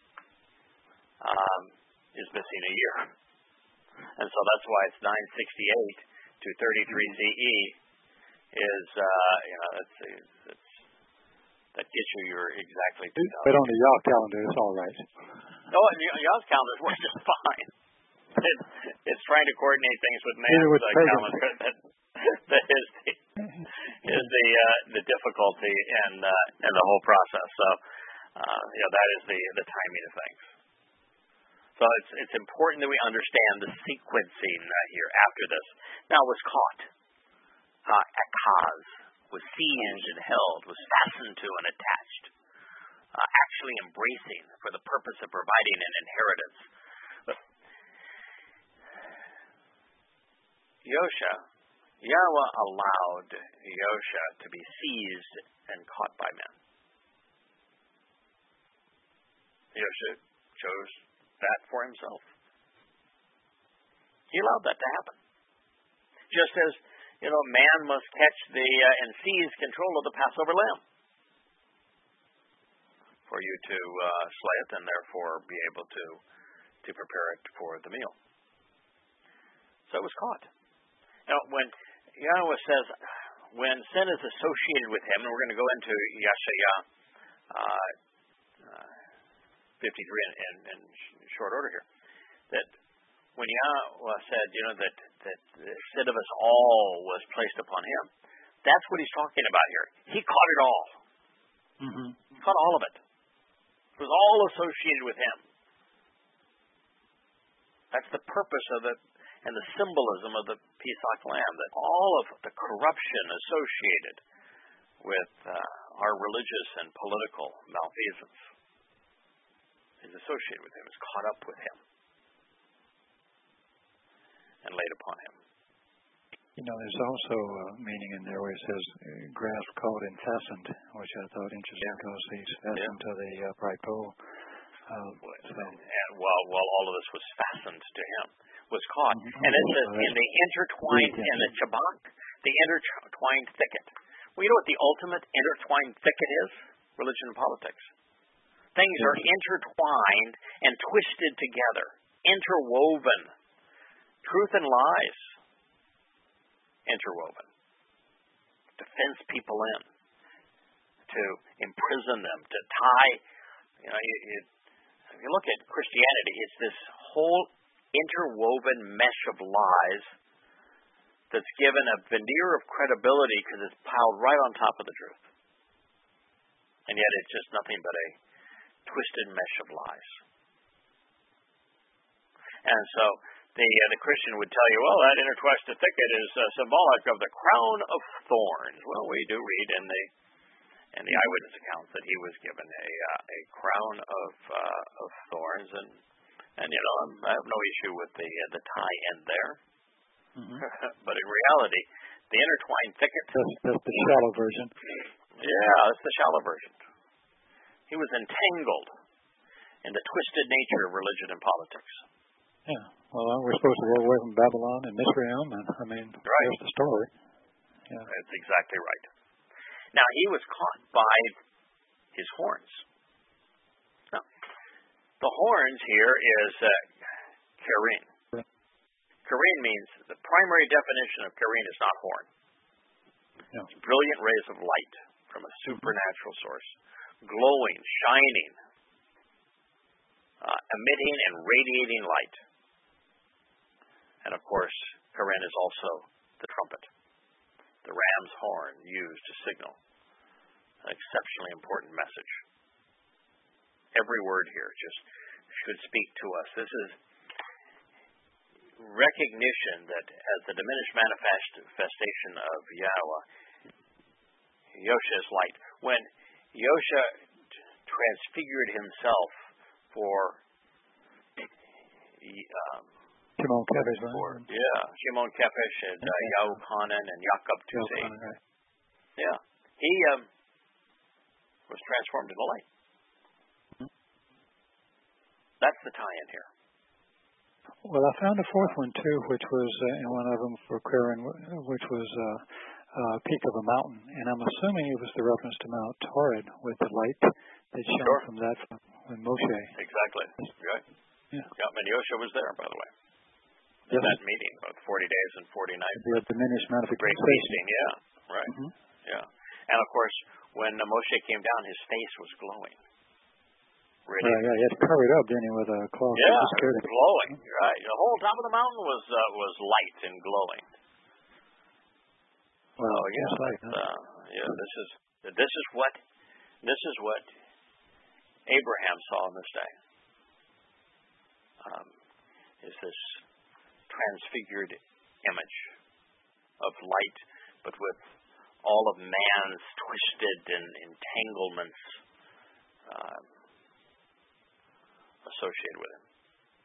um, is missing a year. And so that's why it's nine sixty-eight to thirty-three Z E is, uh, you know, that's, that's, that gets you your exactly two thousand. But on the Yah calendar, it's all right. No, oh, Yah's calendar works just fine. It's, it's trying to coordinate things with man's with uh, calendar that, that is the, is the, uh, the difficulty in, uh, in the whole process. So, uh, you know, that is the, the timing of things. So it's it's important that we understand the sequencing uh, here after this. Now it was caught. Uh, Akaz was seized and held, was fastened to and attached, uh, actually embracing for the purpose of providing an inheritance. But Yosha, Yahweh allowed Yosha to be seized and caught by men. Yosha chose that for himself. He allowed that to happen. Just as, you know, man must catch the uh, and seize control of the Passover lamb for you to uh, slay it and therefore be able to to prepare it for the meal. So it was caught. Now, when Yahweh says, when sin is associated with him, and we're going to go into Yeshaya uh, uh, fifty-three in, in, in short order here, that when Yahweh said, you know, that, that the sin of us all was placed upon him, that's what he's talking about here. He caught it all. Mm-hmm. He caught all of it. It was all associated with him. That's the purpose of it and the symbolism of the Pesach lamb, that all of the corruption associated with uh, our religious and political malfeasance is associated with him, is caught up with him, and laid upon him. You know, there's also a meaning in there where it says uh, grasp, caught, and fastened, which I thought interesting Yeah. because he's fastened Yeah. to the upright pole. Uh, so, And while while all of this was fastened to him, was caught. Mhm. And it says Well, in the intertwined, in the Shabbat, the intertwined thicket. Well, you know what the ultimate intertwined thicket is? Religion and politics. Things are intertwined and twisted together, interwoven. Truth and lies, interwoven. To fence people in, to imprison them, to tie. You know, you, you, if you look at Christianity, it's this whole interwoven mesh of lies that's given a veneer of credibility because it's piled right on top of the truth. And yet it's just nothing but a twisted mesh of lies. And so the uh, the Christian would tell you, well, that intertwisted thicket is uh, symbolic of the crown of thorns. Well, we do read in the in the eyewitness accounts that he was given a uh, a crown of uh, of thorns, and and you know I have no issue with the uh, the tie end there. Mm-hmm. But in reality, the intertwined thicket. That's, that's the shallow version. Yeah, that's the shallow version. He was entangled in the twisted nature of religion and politics. Yeah. Well, we're supposed to go away from Babylon and Mizraim, and I mean, right. There's the story. Yeah. That's exactly right. Now, he was caught by his horns. Now, the horns here is uh, Karin. Karin means, the primary definition of Karin is not horn. Yeah. It's brilliant rays of light from a supernatural source, glowing, shining, uh, emitting and radiating light. And of course, Karin is also the trumpet, the ram's horn used to signal an exceptionally important message. Every word here just should speak to us. This is recognition that as the diminished manifestation of Yahweh, Yosha is light. When Yosha transfigured himself for um, Shimon Kepesh, right? Yeah, Shimon Kepesh and uh, Yahuchanan and Yaakov Tusei. Right. Yeah, he um, was transformed into light. Mm-hmm. That's the tie-in here. Well, I found a fourth one too, which was uh, in one of them for Karin, which was uh, uh, peak of a mountain, and I'm assuming it was the reference to Mount Horeb with the light that shone sure. from that when Moshe. Exactly. Right. Yeah. Yeah, and Yosha was there, by the way. Yes. That meeting of forty days and forty nights. The diminished manifestation. Great feasting, yeah. Right. Mm-hmm. Yeah. And of course, when uh, Moshe came down, his face was glowing. Really? Right, yeah, he had to cover it up, didn't he, with a cloth? Yeah, it was glowing. Right. The whole top of the mountain was uh, was light and glowing. Well, oh yeah, light, huh? uh, yeah. This is this is what this is what Abraham saw on this day. Um, is this transfigured image of light, but with all of man's twisted and entanglements uh, associated with him.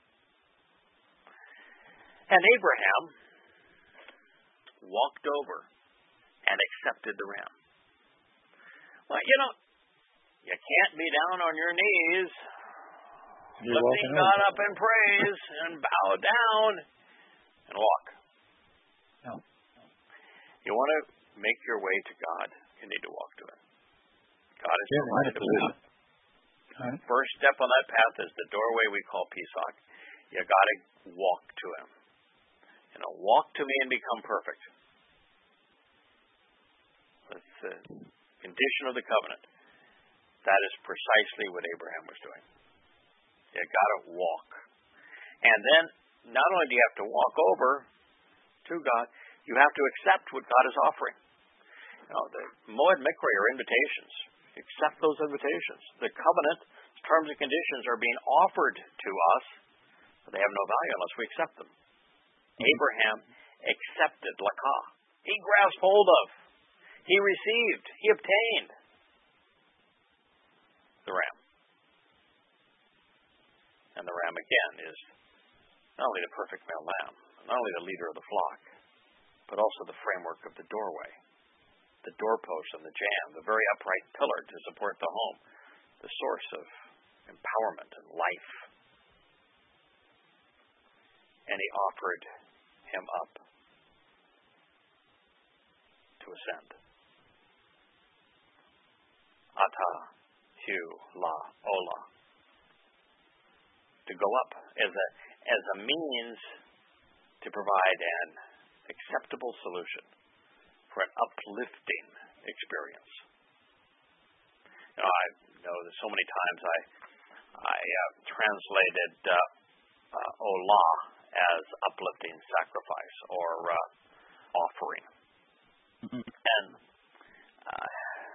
And Abraham walked over and accepted the ram. Well, you know, you can't be down on your knees, You're lifting God up in praise and bow down and walk. No. You want to make your way to God, you need to walk to Him. God has yeah, provided a path. Right. First step on that path is the doorway we call Pesach. You got to walk to Him. You know, walk to me and become perfect. That's the condition of the covenant. That is precisely what Abraham was doing. You got to walk, and then not only do you have to walk over to God, you have to accept what God is offering. You know, the Moed Mikra are invitations. Accept those invitations. The covenant terms and conditions are being offered to us, but they have no value unless we accept them. Abraham accepted lakah. He grasped hold of, he received, he obtained the ram. And the ram, again, is not only the perfect male lamb, not only the leader of the flock, but also the framework of the doorway, the doorpost and the jamb, the very upright pillar to support the home, the source of empowerment and life. And he offered him up to ascend. Ata, hu, la, ola. To go up as a as a means to provide an acceptable solution for an uplifting experience. You know, I know that so many times I I uh, translated uh, uh, olah as uplifting sacrifice or uh, offering, mm-hmm. and uh,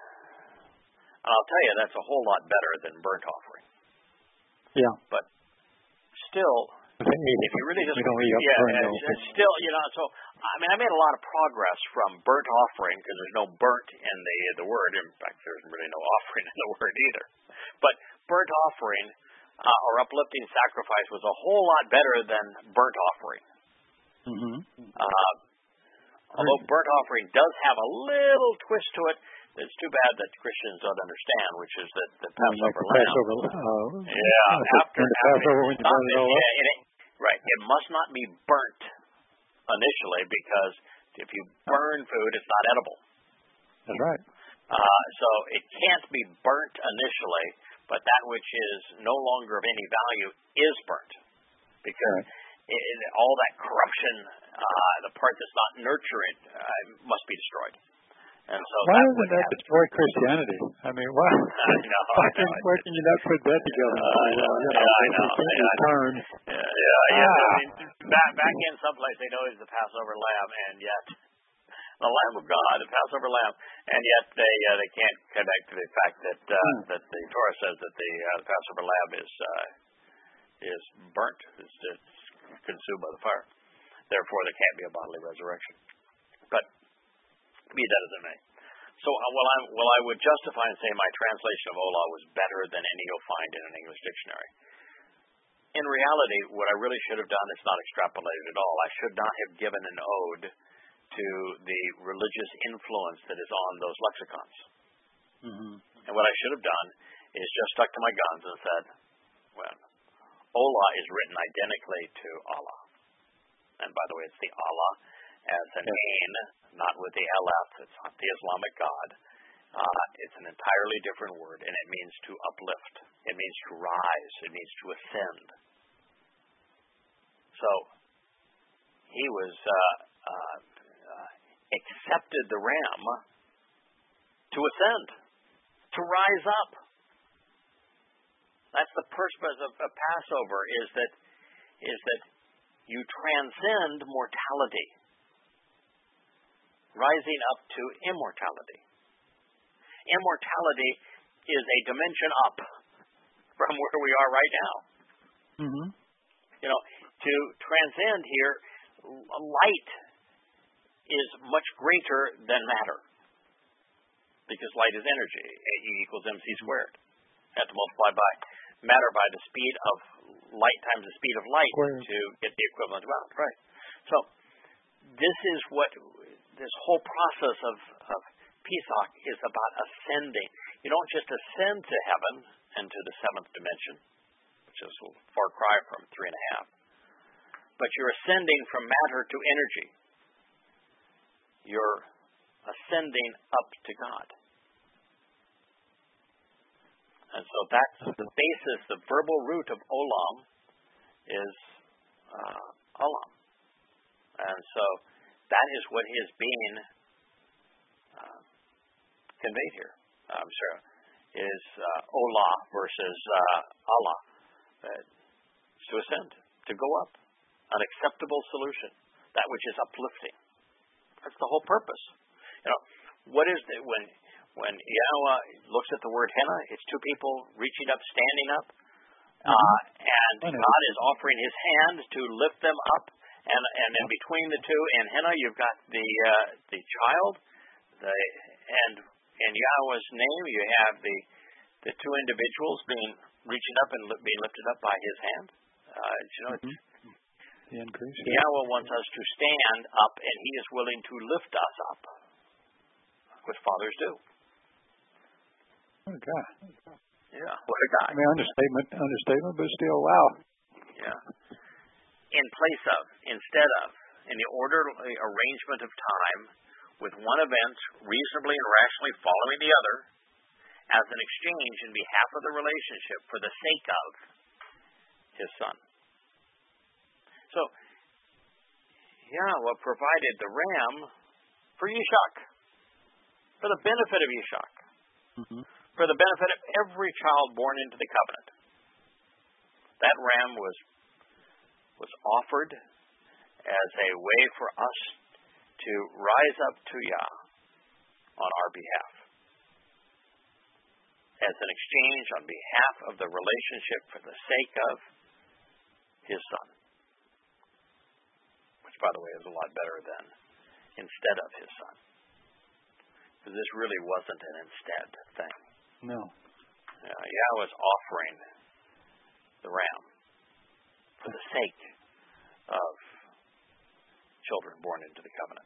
I'll tell you that's a whole lot better than burnt offering. Yeah, but still, if you really just yeah, it's still you know. So I mean, I made a lot of progress from burnt offering because there's no burnt in the the word. In fact, there's really no offering in the word either. But burnt offering uh, or uplifting sacrifice was a whole lot better than burnt offering. Mm-hmm. Uh, although burnt offering does have a little twist to it. It's too bad that Christians don't understand, which is that the Passover like lamb. Passover, uh, yeah, after, the after Passover when you burn it all up. Yeah, it, right. It must not be burnt initially because if you burn food, it's not edible. That's right. Uh, so it can't be burnt initially, but that which is no longer of any value is burnt because right. it, it, all that corruption, uh, the part that's not nurturing, uh, must be destroyed. And so why that doesn't that destroy Christianity? I mean, why? I know, why, I know. Can, why can you not put that together? Uh, I know, you yeah, I know. Yeah, turn. Yeah, yeah, yeah. Ah. I mean, back, back in someplace they know he's the Passover lamb, and yet the Lamb of God, the Passover lamb, and yet they uh, they can't connect to the fact that uh, hmm. that the Torah says that the, uh, the Passover lamb is uh, is burnt, it's, it's consumed by the fire. Therefore, there can't be a bodily resurrection. But be that as it may. So uh, while, I, while I would justify and say my translation of Olah was better than any you'll find in an English dictionary, in reality, what I really should have done is not extrapolated at all. I should not have given an ode to the religious influence that is on those lexicons. Mm-hmm. And what I should have done is just stuck to my guns and said, well, Olah is written identically to Allah. And by the way, it's the Allah as an ain, not with the Aleph. It's not the Islamic God. Uh, it's an entirely different word, and it means to uplift. It means to rise. It means to ascend. So he was uh, uh, uh, accepted the ram to ascend, to rise up. That's the purpose of, of Passover, is that is that you transcend mortality, rising up to immortality. Immortality is a dimension up from where we are right now. Mm-hmm. You know, to transcend here, light is much greater than matter, because light is energy. E equals mc squared. You have to multiply by matter by the speed of light times the speed of light Squared. to get the equivalent amount. Right. So this is what this whole process of, of Pesach is about: ascending. You don't just ascend to heaven and to the seventh dimension, which is a far cry from three and a half, but you're ascending from matter to energy. You're ascending up to God. And so that's the basis, the verbal root of olam is uh, olam. And so that is what is being uh, conveyed here. I'm sorry, is uh, olah versus uh, Allah. Uh, to ascend, to go up, an acceptable solution, that which is uplifting. That's the whole purpose. You know, what is the, when When Yahweh looks at the word henna, it's two people reaching up, standing up, Mm-hmm. uh, and God is offering His hand to lift them up, and and in between the two and henna, you've got the uh, the child, the and in Yahweh's name, you have the the two individuals being reaching up and li- being lifted up by His hand. Uh, you know, it's, the increase. Yahweh wants us to stand up, and He is willing to lift us up, which fathers do. What a guy. Yeah, what a guy. I mean, understatement, understatement, but still, wow. Yeah. In place of, instead of, in the orderly arrangement of time, with one event reasonably and rationally following the other, as an exchange in behalf of the relationship for the sake of His Son. So, Yahweh provided the ram for Yishak, for the benefit of Yishak, Mm-hmm. for the benefit of every child born into the covenant. That ram was was offered as a way for us to rise up to Yah on our behalf, as an exchange on behalf of the relationship for the sake of His Son, which, by the way, is a lot better than instead of His Son, because this really wasn't an instead thing. No. Uh, Yahweh was offering the ram for the sake of children born into the covenant.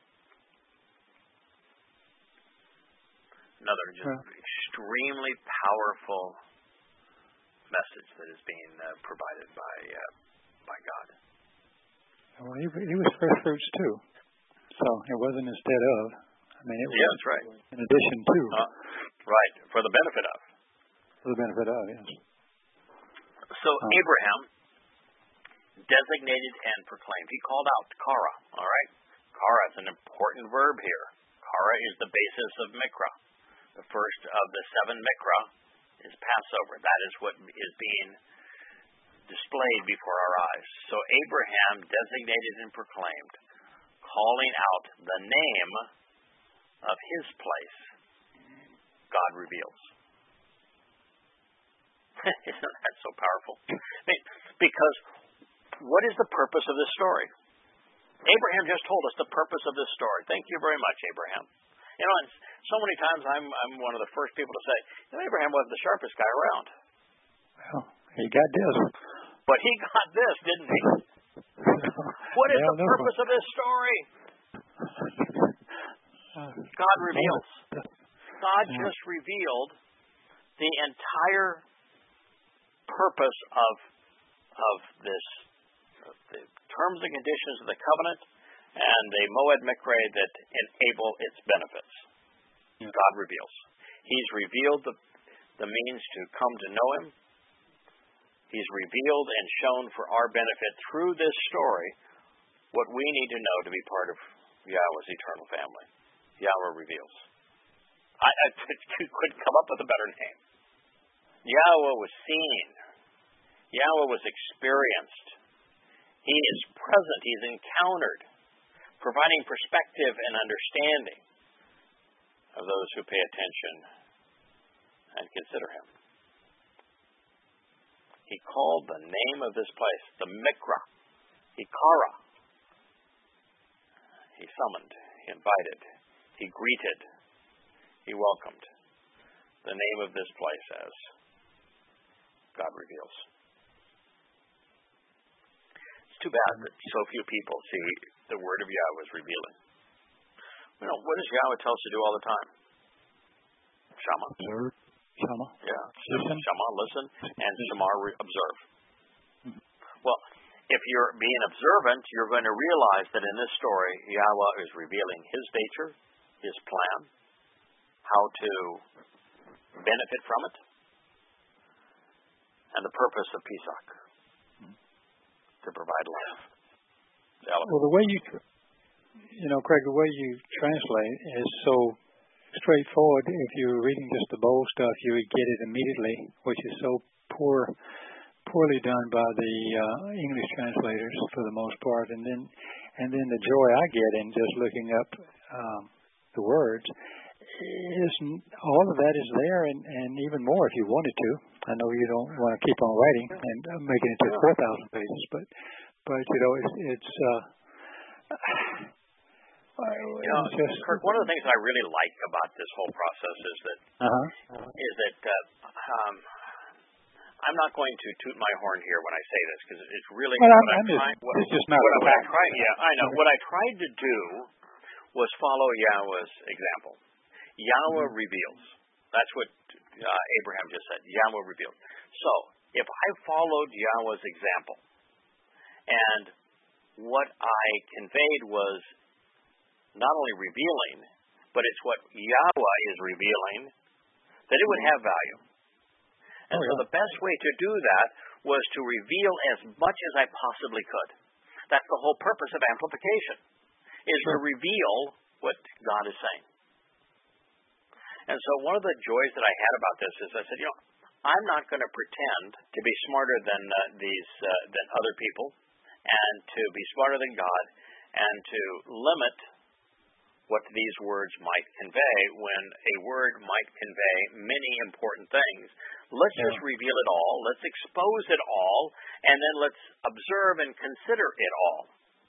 Another just Well, extremely powerful message that is being uh, provided by uh, by God. well, he, he was first fruits too, so it wasn't instead of. I mean, it was Yeah, that's right. in addition to. Uh, right, for the benefit of. For the benefit of, yes. So Oh. Abraham designated and proclaimed. He called out Kara, all right? Kara is an important verb here. Kara is the basis of Mikra. The first of the seven Mikra is Passover. That is what is being displayed before our eyes. So Abraham designated and proclaimed, calling out the name of his place, God reveals. Isn't that so powerful? I mean, because what is the purpose of this story? Abraham just told us the purpose of this story. Thank you very much, Abraham. You know, and so many times I'm I'm one of the first people to say, you know, Abraham wasn't the sharpest guy around. Well, he got this. But he got this, didn't he? What is Yeah, the no. purpose of this story? God reveals. God Yeah. just revealed the entire purpose of of this, of the terms and conditions of the covenant and the Moed Mikre that enable its benefits. Yeah. God reveals. He's revealed the the means to come to know Him. He's revealed and shown for our benefit through this story what we need to know to be part of Yahweh's eternal family. Yahweh reveals. I, I couldn't come up with a better name. Yahweh was seen. Yahweh was experienced. He is present. He's encountered, providing perspective and understanding of those who pay attention and consider Him. He called the name of this place, the Mikra, Hikara. He summoned, he invited, he greeted, he welcomed the name of this place as God reveals. It's too bad that so few people see the word of Yahweh as revealing. You know, what does Yahweh tell us to do all the time? Shama. Observe. Shama. Yeah. Listen. Shama, listen, and Shema, re- observe. Well, if you're being observant, you're going to realize that in this story, Yahweh is revealing His nature, His plan, how to benefit from it, and the purpose of Pesach, to provide life. Well, the way you, you know, Craig, the way you translate is so straightforward. If you're reading just the bold stuff, you would get it immediately, which is so poor, poorly done by the uh, English translators for the most part. And then, and then the joy I get in just looking up um, the words is all of that is there, and, and even more if you wanted to. I know you don't want to keep on writing and uh, making it to four thousand pages, but but you know it's it's. Uh, you know, just, Kirk, one of the things I really like about this whole process is that uh-huh. is that uh, um, I'm not going to toot my horn here when I say this because it's really well, what I'm, I'm I'm trying. Just, what, it's just not what, what I tried. Yeah, I know. What I tried to do was follow Yahweh's example. Yahweh mm-hmm. reveals. That's what uh, Abraham just said. Yahweh reveals. So if I followed Yahweh's example, and what I conveyed was not only revealing, but it's what Yahweh is revealing, that it would have value. And oh, yeah. so the best way to do that was to reveal as much as I possibly could. That's the whole purpose of amplification, is sure. to reveal what God is saying. And so one of the joys that I had about this is I said, you know, I'm not going to pretend to be smarter than uh, these uh, than other people, and to be smarter than God, and to limit what these words might convey when a word might convey many important things. Let's yeah. just reveal it all. Let's expose it all, and then let's observe and consider it all.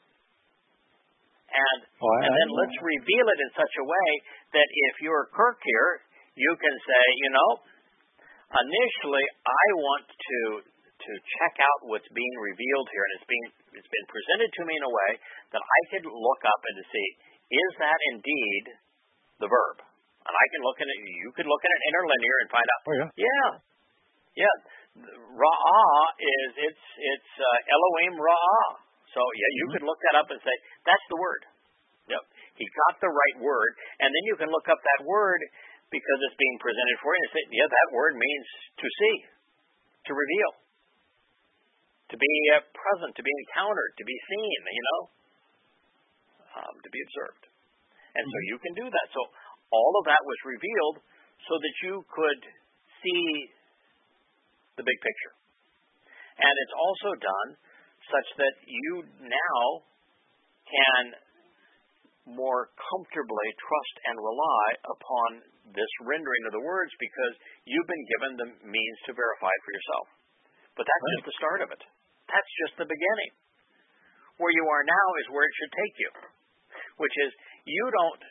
And, well, and then let's reveal it in such a way that if you're Kirk here, you can say, you know, initially I want to to check out what's being revealed here, and it's being it's been presented to me in a way that I could look up and to see, is that indeed the verb? And I can look at it, you could look at it interlinear and find out, oh, yeah. yeah, yeah, Ra'ah is, it's, it's uh, Elohim Ra'ah. So, yeah, you mm-hmm. could look that up and say, that's the word. Yep, he got the right word, and then you can look up that word because it's being presented for you and say, yeah, that word means to see, to reveal, to be uh, present, to be encountered, to be seen, you know, um, to be observed. And mm-hmm. so you can do that. So all of that was revealed so that you could see the big picture. And it's also done such that you now can more comfortably trust and rely upon this rendering of the words because you've been given the means to verify it for yourself. But that's right. just the start of it. That's just the beginning. Where you are now is where it should take you, which is you don't,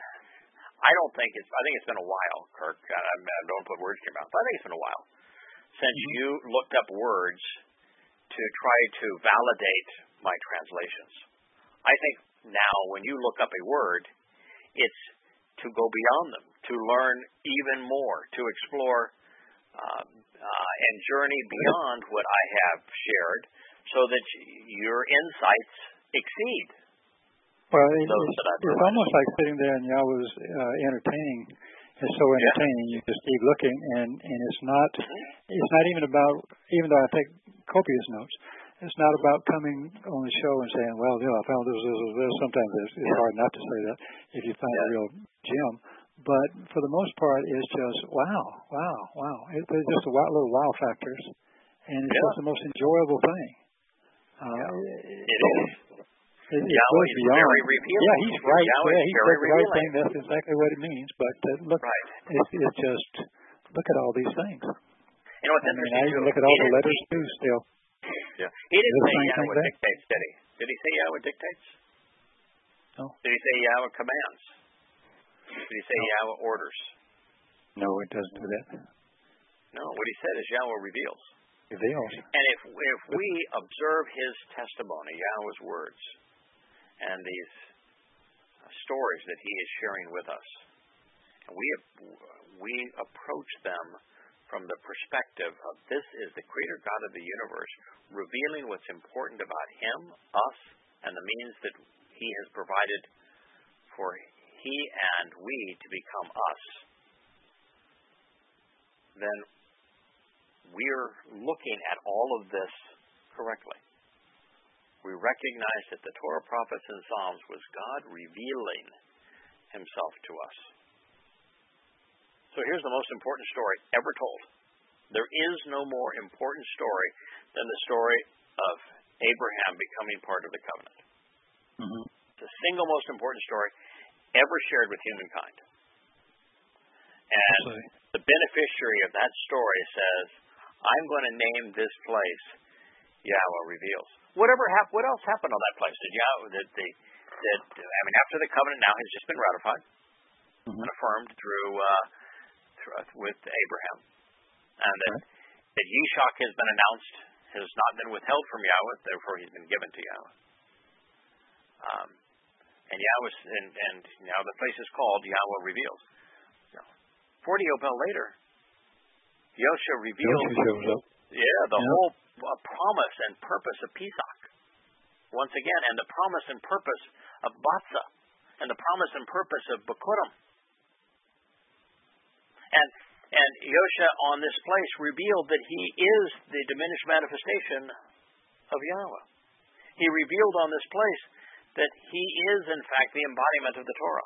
I don't think it's, I think it's been a while, Kirk, I, I don't put words in your mouth, but I think it's been a while since mm-hmm. you looked up words to try to validate my translations. I think now when you look up a word, it's to go beyond them, to learn even more, to explore uh, uh, and journey beyond what I have shared so that your insights exceed well, it, those it's, that I've it's almost like sitting there and Yahweh's uh, entertaining. It's so entertaining. Yeah. You just keep looking, and, and it's not it's not even about, even though I take copious notes, it's not about coming on the show and saying, well, you know, I found this, this, this, this. Sometimes it's, it's hard not to say that if you find yeah. a real gem. But for the most part, it's just, wow, wow, wow. It, there's just a lot, little wow factors, and it's yeah. just the most enjoyable thing. Uh, yeah. It is. It, it Yahweh is beyond. Very revealing. Yeah, he's right. Yahweh yeah, he said the right revealing. thing. That's exactly what it means. But uh, look, right. it's, it's just, look at all these things. You know what's I interesting? mean, I even look at all the letters, too, still. Yeah. He didn't say Yahweh dictates, did he? Did he say Yahweh dictates? No. Did he say Yahweh commands? Did he say no. Yahweh orders? No, it doesn't do that. No, what he said is Yahweh reveals. Reveals. And if if we observe his testimony, Yahweh's words, and these stories that he is sharing with us, and we we approach them from the perspective of this is the creator God of the universe, revealing what's important about him, us, and the means that he has provided for he and we to become us, then we're looking at all of this correctly. We recognize that the Torah, prophets, and Psalms was God revealing himself to us. So here's the most important story ever told. There is no more important story than the story of Abraham becoming part of the covenant. Mm-hmm. It's the single most important story ever shared with humankind. And the beneficiary of that story says, I'm going to name this place Yahweh Reveals. Whatever hap- What else happened on that place? Did Yahweh, that the, that, I mean, after the covenant now has just been ratified mm-hmm. and affirmed through, uh, through with Abraham. And that, right. that Yishak has been announced, has not been withheld from Yahweh, therefore he's been given to Yahweh. Um, and Yahweh, and, and now the place is called Yahweh Reveals. Forty Yobel later, Yosha reveals yeah, the yeah. whole uh, promise and purpose of Pesach. Once again, and the promise and purpose of Matzah, and the promise and purpose of Bikurim. And and Yosha on this place revealed that he is the diminished manifestation of Yahweh. He revealed on this place that he is, in fact, the embodiment of the Torah.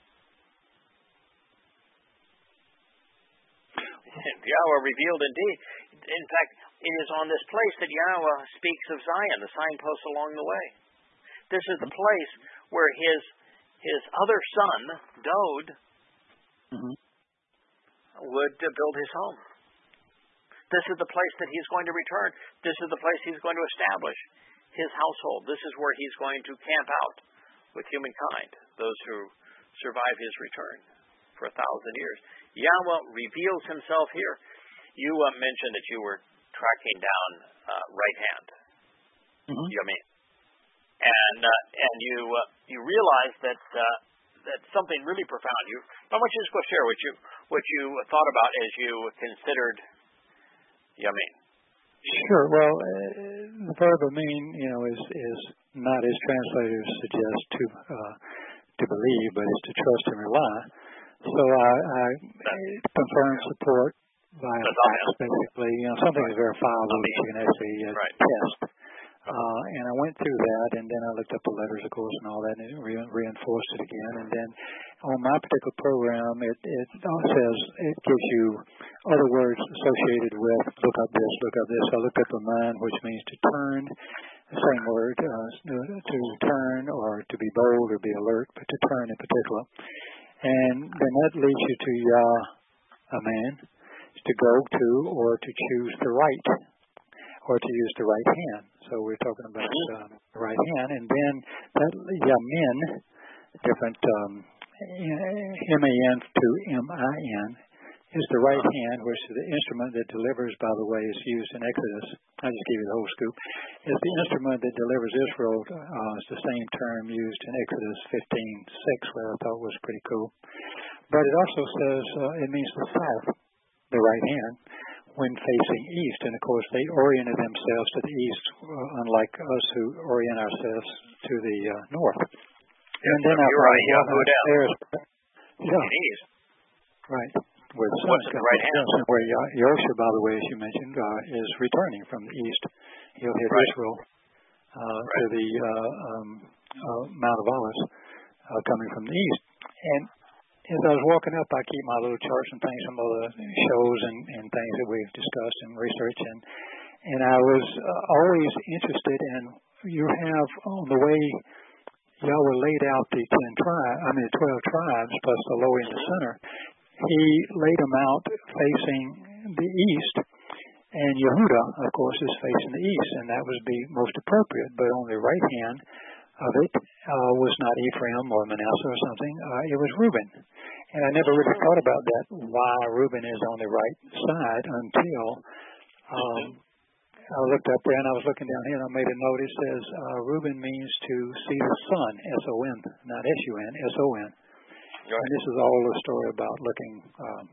Yahweh revealed indeed. In fact, it is on this place that Yahweh speaks of Zion, the signpost along the way. This is the place where his his other son, Dod, mm-hmm. would uh, build his home. This is the place that he's going to return. This is the place he's going to establish his household. This is where he's going to camp out with humankind, those who survive his return for a thousand years. Yahweh reveals himself here. You uh, mentioned that you were tracking down uh, right hand. Mm-hmm. You know what I mean? And uh, and you uh, you realize that uh, that something really profound. You I want you to just go share what you what you thought about as you considered. You know what I mean? Sure. Well, uh, the verb "amin," you know, is is not as translators suggest to uh, to believe, but is to trust and rely. So I, I confirm support via facts, basically. You know, something is verifiable that you can actually uh, right. test. Uh, and I went through that, and then I looked up the letters, of course, and all that, and it re- reinforced it again. And then on my particular program, it, it says, it gives you other words associated with look up this, look up this. I looked up aman, which means to turn. The same word, uh, to turn or to be bold or be alert, but to turn in particular. And then that leads you to Yah, amen, to go to or to choose the right, or to use the right hand. So we're talking about uh, the right hand. And then that Yamin, different um, M A N to M I N, is the right hand, which is the instrument that delivers, by the way, is used in Exodus. I just gave you the whole scoop. It's the instrument that delivers Israel. Uh, it's the same term used in Exodus fifteen six, where I thought was pretty cool. But it also says uh, it means the south, the right hand, when facing east. And, of course, they oriented themselves to the east, uh, unlike us who orient ourselves to the uh, north. Yeah, and then so you're right, yeah, go down. Yeah. East. Right. Where the What's in the right hand? Where Yosha, by the way, as you mentioned, uh, is returning from the east. He'll hit right. Israel uh, right. to the uh, um, uh, Mount of Olives, uh, coming from the east. And as I was walking up, I keep my little charts and things from other shows and, and things that we've discussed and researched. And, and I was uh, always interested in, you have on the way Yahweh laid out the ten tribes, I mean the twelve tribes plus the lower in the center. He laid them out facing the east, and Yehuda, of course, is facing the east, and that would be most appropriate. But on the right hand of it uh, was not Ephraim or Manasseh or something. Uh, it was Reuben. And I never really thought about that, why Reuben is on the right side, until um, I looked up there, and I was looking down here, and I made a note. It says uh, Reuben means to see the sun, S O N, not S U N, S O N. Right. And this is all a story about looking. Um,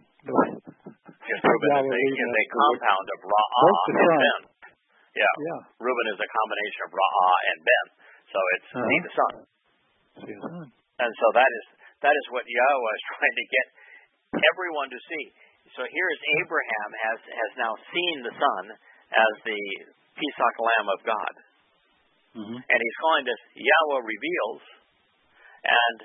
yes, Reuben is a, is a compound of Ra'ah and Ben. Yeah. yeah. Reuben is a combination of Ra'ah and Ben. So it's uh-huh. see the sun. See the sun. And so that is that is what Yahweh is trying to get everyone to see. So here is Abraham has has now seen the sun as the Pesach Lamb of God. Mm-hmm. And he's calling this Yahweh Reveals. And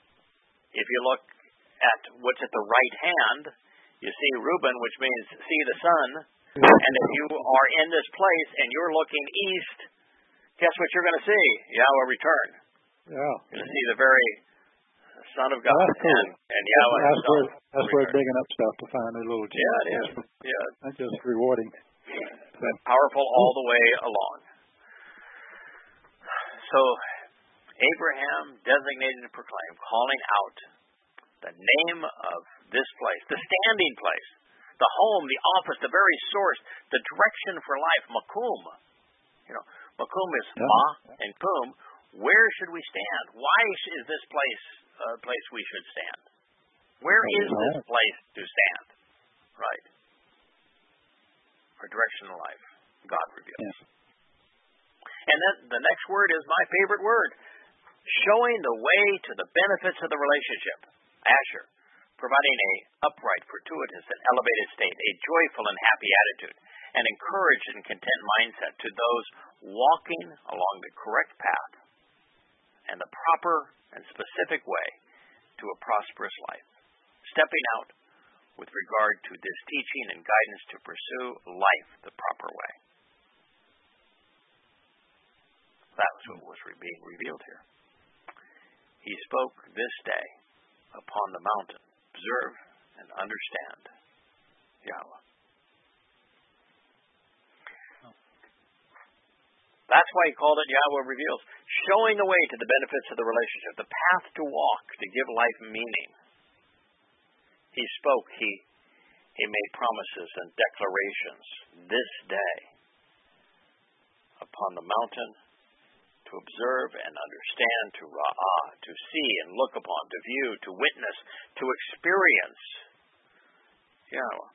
if you look at what's at the right hand, you see Reuben, which means see the sun. And if you are in this place and you're looking east, guess what you're going to see? Yahweh return. Yeah. You're going to see the very Son of God, Well, that's cool. and, and Yahweh That's himself. worth, that's worth digging up stuff to find a little gem. Yeah, it is. Yeah. That's just rewarding. But powerful all the way along. So Abraham designated and proclaimed, calling out the name of this place, the standing place, the home, the office, the very source, the direction for life, Makum. You know, Makum is yeah. Ma and Kum. Where should we stand? Why is this place a place we should stand? Where is this place to stand? Right. Our direction in life, God reveals. Yeah. And then the next word is my favorite word, showing the way to the benefits of the relationship. Asher, providing a upright, fortuitous, and elevated state, a joyful and happy attitude, an encouraged and content mindset to those walking along the correct path and the proper and specific way to a prosperous life, stepping out with regard to this teaching and guidance to pursue life the proper way. That was what was being revealed here. He spoke this day upon the mountain. Observe and understand Yahweh. That's why he called it Yahweh Reveals, showing the way to the benefits of the relationship, the path to walk, to give life meaning. He spoke, he, he made promises and declarations this day upon the mountain to observe and understand, to ra'ah, to see and look upon, to view, to witness, to experience Yahweh.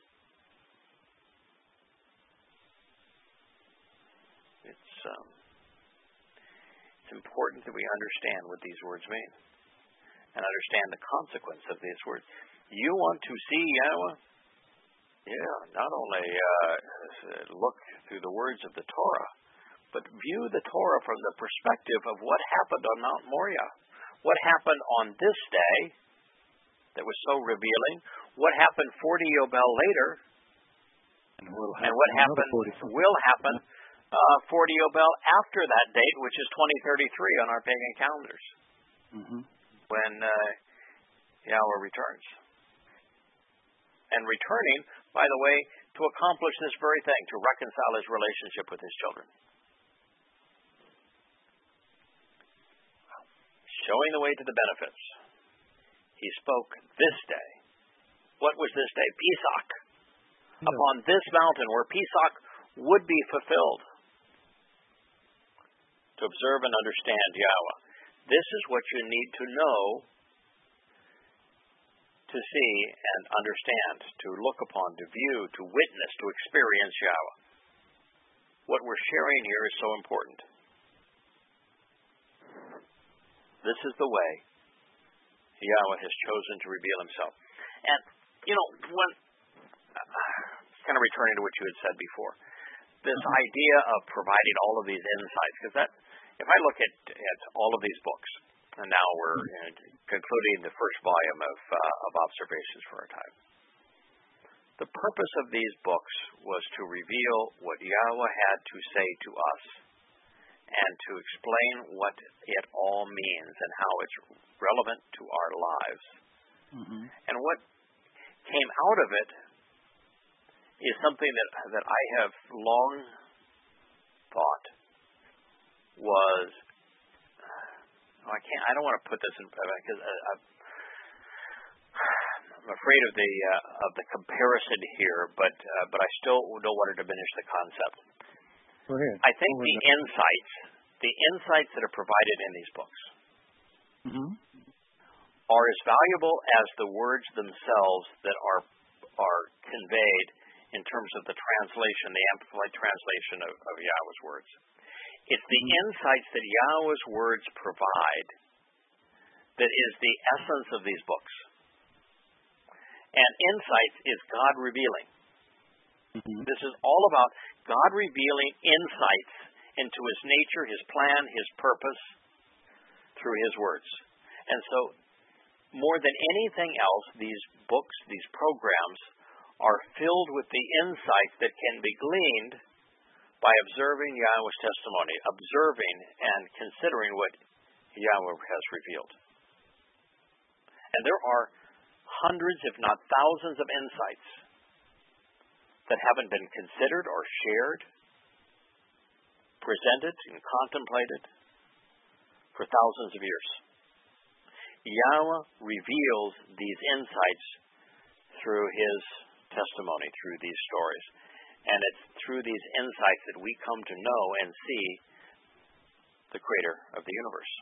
It's, um, it's important that we understand what these words mean and understand the consequence of these words. You want to see Yahweh? Yeah, not only uh, look through the words of the Torah, but view the Torah from the perspective of what happened on Mount Moriah. What happened on this day that was so revealing? What happened forty Yobel later? And, will and what happened will happen uh, forty Yobel after that date, which is twenty thirty-three on our pagan calendars, mm-hmm. when uh, Yahweh returns. And returning, by the way, to accomplish this very thing, to reconcile his relationship with his children. Showing the way to the benefits. He spoke this day. What was this day? Pesach. Yeah. Upon this mountain where Pesach would be fulfilled. To observe and understand Yahweh. This is what you need to know, to see and understand, to look upon, to view, to witness, to experience Yahweh. What we're sharing here is so important. This is the way Yahweh has chosen to reveal himself. And, you know, when, uh, kind of returning to what you had said before, this mm-hmm. idea of providing all of these insights, because that, if I look at, at all of these books, and now we're you know, concluding the first volume of, uh, of Observations for our time, the purpose of these books was to reveal what Yahweh had to say to us, and to explain what it all means and how it's relevant to our lives. Mm-hmm. And what came out of it is something that that I have long thought was oh, I can't I don't want to put this in because I, I'm afraid of the uh, of the comparison here, but uh, but I still don't want to diminish the concept. Go ahead. I think the insights, the insights that are provided in these books mm-hmm. are as valuable as the words themselves that are are conveyed in terms of the translation, the amplified translation of, of Yahweh's words. It's the mm-hmm. insights that Yahweh's words provide that is the essence of these books. And insights is God revealing. Mm-hmm. This is all about God revealing insights into his nature, his plan, his purpose through his words. And so, more than anything else, these books, these programs, are filled with the insights that can be gleaned by observing Yahweh's testimony, observing and considering what Yahweh has revealed. And there are hundreds, if not thousands, of insights that haven't been considered or shared, presented and contemplated for thousands of years. Yahweh reveals these insights through His testimony, through these stories. And it's through these insights that we come to know and see the Creator of the universe.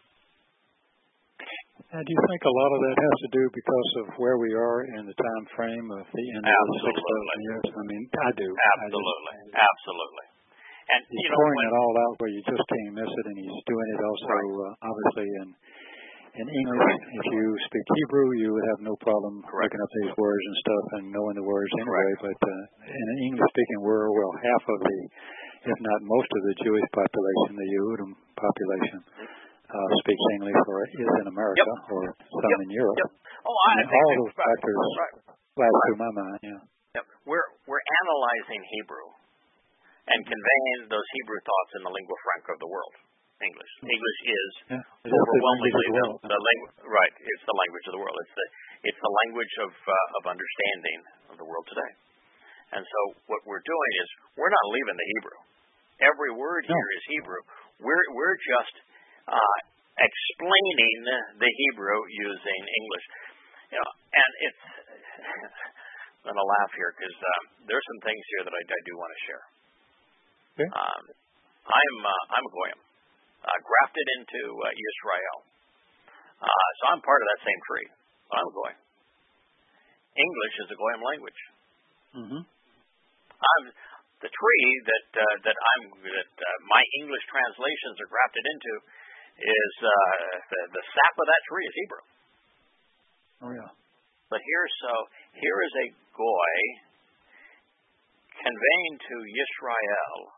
And do you think a lot of that has to do because of where we are in the time frame of the end of the six thousand years? I mean, I do. Absolutely. I just, Absolutely. And he's you know, pouring when, it all out where you just can't miss it, and he's doing it also, right. uh, obviously, in in English. If you speak Hebrew, you would have no problem Correct. looking up these words and stuff and knowing the words anyway. Correct. But uh, in an English-speaking world, well, half of the, if not most of the Jewish population, the Yehudim population, uh, speaks English or is in America yep. or some yep. in Europe. Yep. Oh, I and think all those factors right. flash right. through my mind. Yeah. Yep. We're we're analyzing Hebrew and conveying those Hebrew thoughts in the lingua franca of the world. English. English is yeah, overwhelmingly the, the, the language. Right, it's the language of the world. It's the it's the language of uh, of understanding of the world today. And so what we're doing is we're not leaving the Hebrew. Every word no. here is Hebrew. We're we're just uh, explaining the Hebrew using English. You know, and it's I'm going to laugh here because um, there's some things here that I, I do want to share. Okay. Um, I'm uh, I'm a goyim. Uh, grafted into uh, Israel. Uh, so I'm part of that same tree. I'm a goy. English is a goyim language. Mm-hmm. I'm the tree that uh, that I'm that uh, my English translations are grafted into is uh, the, the sap of that tree is Hebrew. Oh yeah. But here's so here is a goy conveying to Yisrael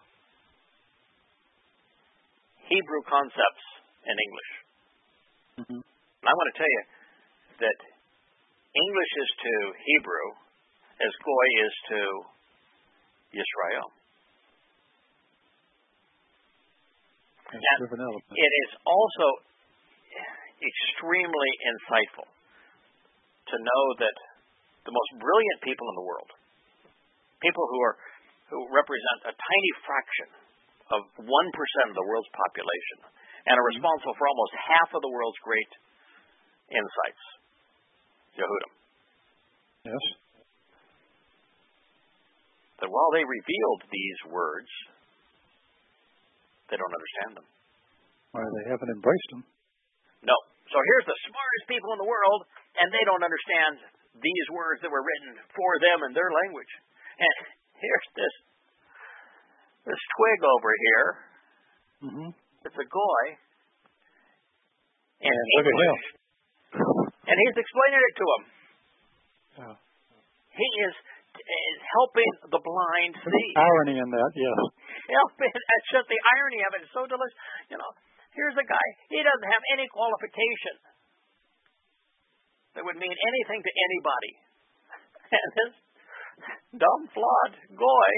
Hebrew concepts in English. Mm-hmm. And I want to tell you that English is to Hebrew as Goy is to Yisrael. And it is also extremely insightful to know that the most brilliant people in the world, people who are who represent a tiny fraction of one percent of the world's population and are responsible for almost half of the world's great insights. Yehudim. Yes. That while they revealed these words, they don't understand them. Why, they haven't embraced them. No. So here's the smartest people in the world, and they don't understand these words that were written for them in their language. And here's this This twig over here, mm-hmm. it's a goy, and, look at him. and he's explaining it to him. Yeah. He is, is helping the blind see. Irony in that, yes. Helping, it's just the irony of it. It's so delicious. You know, here's a guy, he doesn't have any qualification that would mean anything to anybody. And this dumb, flawed goy,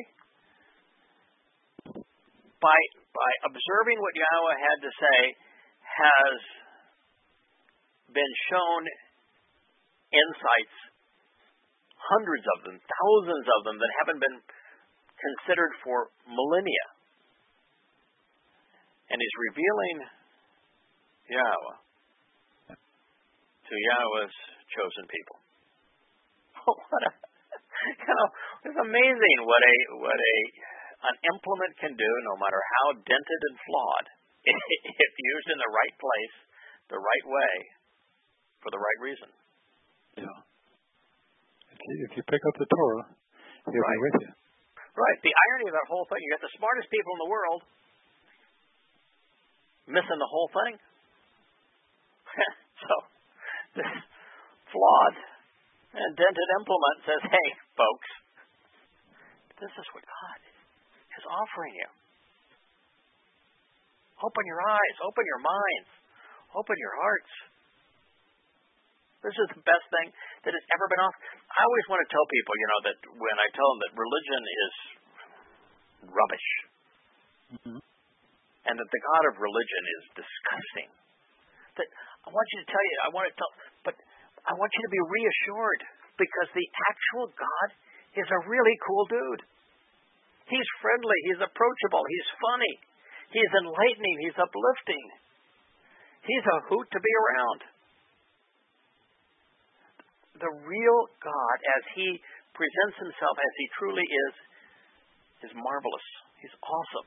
By by observing what Yahweh had to say, has been shown insights, hundreds of them, thousands of them, that haven't been considered for millennia. And he's revealing Yahweh to Yahweh's chosen people. Oh, what a, you know, it's amazing what a what a an implement can do, no matter how dented and flawed, if used in the right place, the right way, for the right reason. Yeah. If you, if you pick up the Torah, he'll right. be with you. Right. The irony of that whole thing, you got the smartest people in the world missing the whole thing. So, this flawed and dented implement says, hey, folks, this is what God is offering you. Open your eyes, open your minds, open your hearts. This is the best thing that has ever been offered. I always want to tell people, you know, that when I tell them that religion is rubbish, Mm-hmm. and that the God of religion is disgusting, that I want you to tell you, I want to tell, but I want you to be reassured because the actual God is a really cool dude. He's friendly. He's approachable. He's funny. He's enlightening. He's uplifting. He's a hoot to be around. The real God, as he presents himself as he truly is, is marvelous. He's awesome.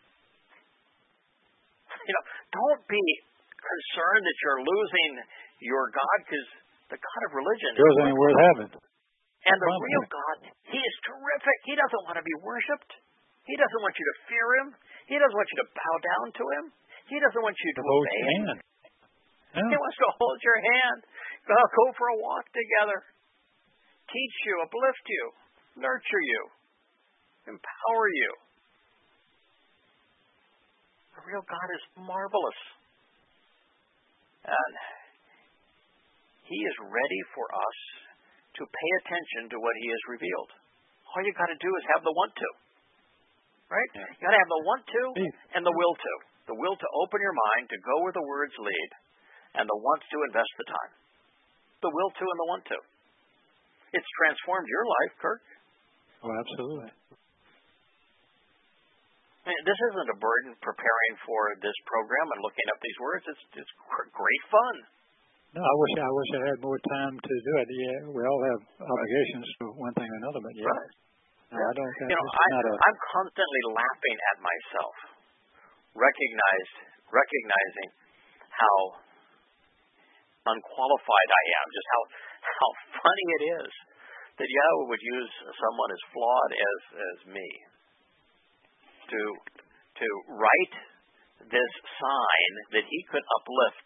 You know, don't be concerned that you're losing your God, because the God of religion yours ain't worth having. And the real God, he is terrific. He doesn't want to be worshipped. He doesn't want you to fear him. He doesn't want you to bow down to him. He doesn't want you to hold obey your him. hand. Yeah. He wants to hold your hand. Go, go for a walk together. Teach you, uplift you, nurture you, empower you. The real God is marvelous. And he is ready for us to pay attention to what he has revealed. All you got to do is have the want to. Right? Yeah. You got to have the want to and the will to. The will to open your mind, to go where the words lead, and the want to invest the time. The will to and the want to. It's transformed your life, Kirk. Oh, absolutely. I mean, this isn't a burden preparing for this program and looking up these words. It's it's great fun. No, I wish I wish I had more time to do it. Yeah, we all have obligations to one thing or another, but yeah, Right. no, I don't. You know, I, not a, I'm constantly laughing at myself, recognized, recognizing how unqualified I am, just how how funny it is that Yahweh would use someone as flawed as as me to to write this sign that he could uplift,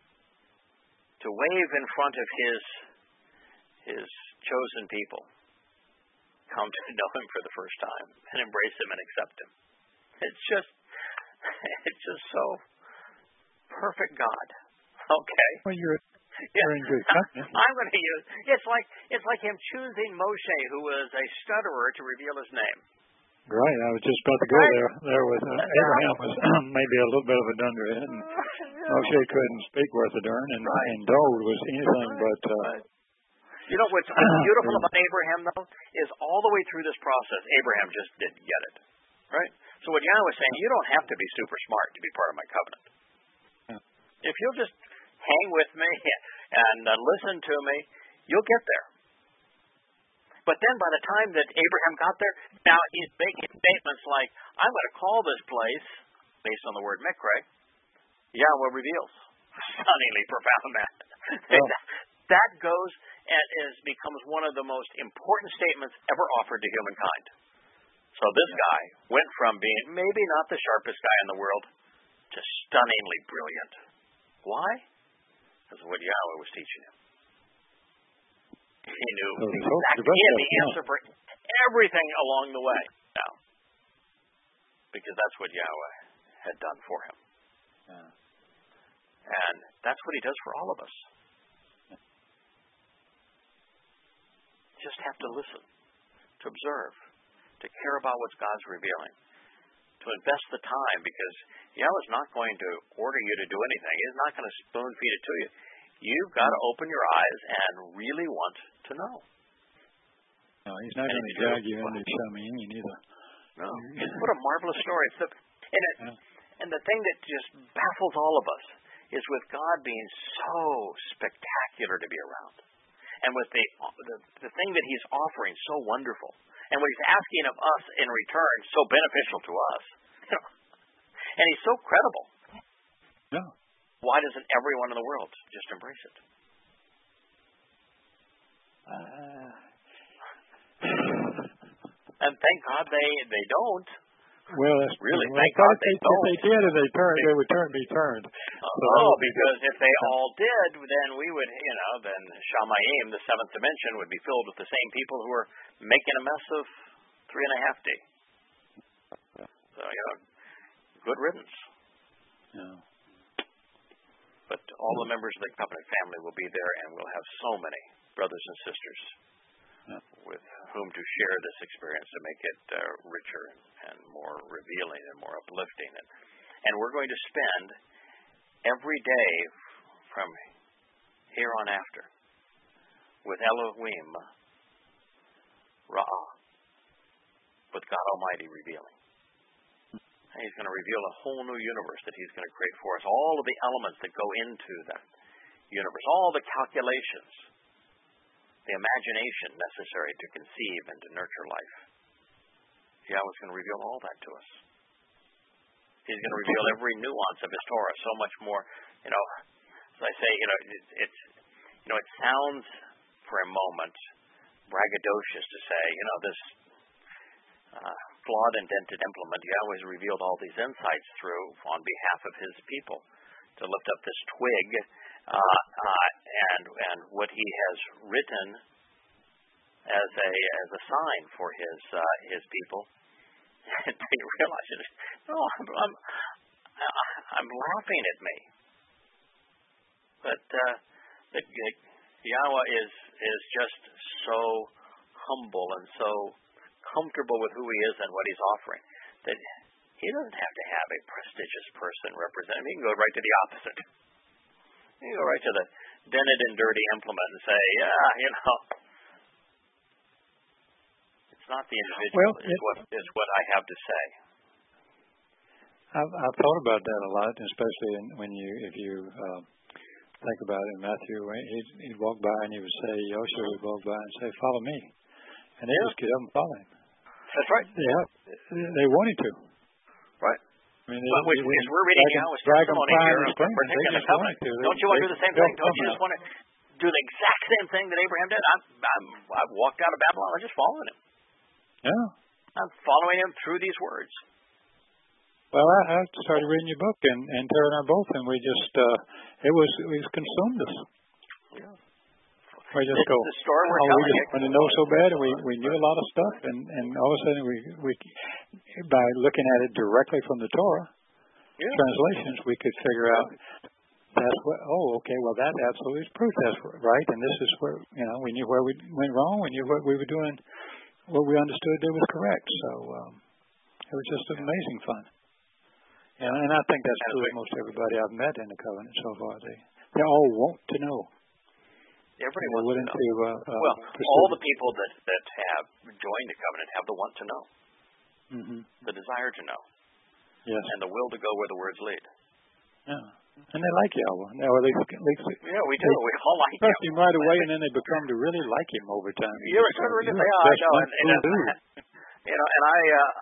to wave in front of his his chosen people, come to know him for the first time and embrace him and accept him. It's just it's just so perfect, God. Okay. well, you're Yeah. you're in good company. I'm going to use it's like it's like him choosing Moshe, who was a stutterer, to reveal his name. Right, I was just about to go Right. there. There was uh, Abraham was maybe a little bit of a dunderhead, and Moshe couldn't speak worth a darn, and, Right. and Dode was anything but. Uh, Right. You know what's what's beautiful about Abraham, though, is all the way through this process, Abraham just didn't get it. Right? So what Yahweh was saying, you don't have to be super smart to be part of my covenant. Yeah. If you'll just hang with me and uh, listen to me, you'll get there. But then by the time that Abraham got there, now he's making statements like, I'm going to call this place, based on the word Mikre, Yahweh reveals. Stunningly profound, man. Yeah. That goes and is becomes one of the most important statements ever offered to humankind. So this Yeah. guy went from being maybe not the sharpest guy in the world to stunningly brilliant. Why? Because of what Yahweh was teaching him. He knew So the exactly. rest He had of the it, answer for everything along the way. Now, because that's what Yahweh had done for him. Yeah. And that's what he does for all of us. Just have to listen, to observe, to care about what God's revealing, to invest the time, because Yahweh's not going to order you to do anything. He's not going to spoon feed it to you. You've got to open your eyes and really want to know. No, he's not And going if to you drag do, you into Shamin either. No. What a marvelous story. It's the, and, it, Yeah. and the thing that just baffles all of us is with God being so spectacular to be around. And with the, the the thing that he's offering so wonderful. And what he's asking of us in return so beneficial to us. You know, and he's so credible. No. Why doesn't everyone in the world just embrace it? Uh, And thank God they, they don't. well, that's Really, well, thank if God they, they if don't. they did, if they turned, they would turn, be turned. Uh, So oh, that- because if they all did, then we would, you know, then Shamayim, the seventh dimension, would be filled with the same people who are making a mess of three and a half D. So, you know, good riddance. Yeah. But all the members of the covenant family will be there, and we'll have so many brothers and sisters Yeah. with whom to share this experience to make it uh, richer and, and more revealing and more uplifting. And, and we're going to spend every day from here on after with Elohim, Ra'ah, with God Almighty revealing. And he's going to reveal a whole new universe that he's going to create for us. All of the elements that go into that universe, all the calculations, the imagination necessary to conceive and to nurture life. Yahweh's going to reveal all that to us. He's going to reveal every nuance of his Torah, so much more. You know, as I say, you know, it, it's, you know, it sounds for a moment braggadocious to say, you know, this uh, flawed and dented implement, Yahweh's revealed all these insights through on behalf of his people to lift up this twig, uh, uh, and and what he has written as a as a sign for his uh, his people. And they realize it. No, I'm, I'm I'm laughing at me. But uh, that Yahweh is is just so humble and so comfortable with who he is and what he's offering that he doesn't have to have a prestigious person represent him. He can go right to the opposite. He can go right to the dented and dirty implement and say, yeah, you know, it's not the individual. Well, is what is what I have to say. I've, I've thought about that a lot, especially in, when you, if you uh, think about it in Matthew, he'd, he'd walk by and he would say, Yoshua would walk by and say, follow me. And they Yeah. just get up and follow him. That's right. Yeah, they wanted to. Right. I mean, But we, as we're reading Yahweh's testimony here, we're thinking of covenant. Don't you want to do the same thing? Don't you just want to do the exact same thing that Abraham did? I'm, I'm, I've walked out of Babylon. I'm just following him. Yeah. I'm following him through these words. Well, I, I started reading your book, and, and Tara and I both, and we just, uh, it was, it was consumed us. Yeah. We just It's go, the story we're oh, we telling just you. want to know so bad, and we, we knew a lot of stuff, and, and all of a sudden we, we, by looking at it directly from the Torah, Yeah. translations, we could figure out that's what, oh, okay, well, that absolutely is proof that's right, and this is where, you know, we knew where we went wrong, we knew what we were doing, what we understood there was correct, so um, it was just amazing fun. And, and I think that's true of most everybody I've met in the covenant so far. They, they all want to know. Everybody They're wants willing to to, know. uh, uh, well, pursue all it. the people that, that have joined the covenant have the want to know, Mm-hmm. the desire to know, Yes. and the will to go where the words lead. Yeah. And they like Yahweh. Or at least, at least Yeah, we do. We all like him. trust him right away, and then they become to really like him over time. You're So, really, you're yeah, I just know. one And, and, cool dude. you know, and I, uh,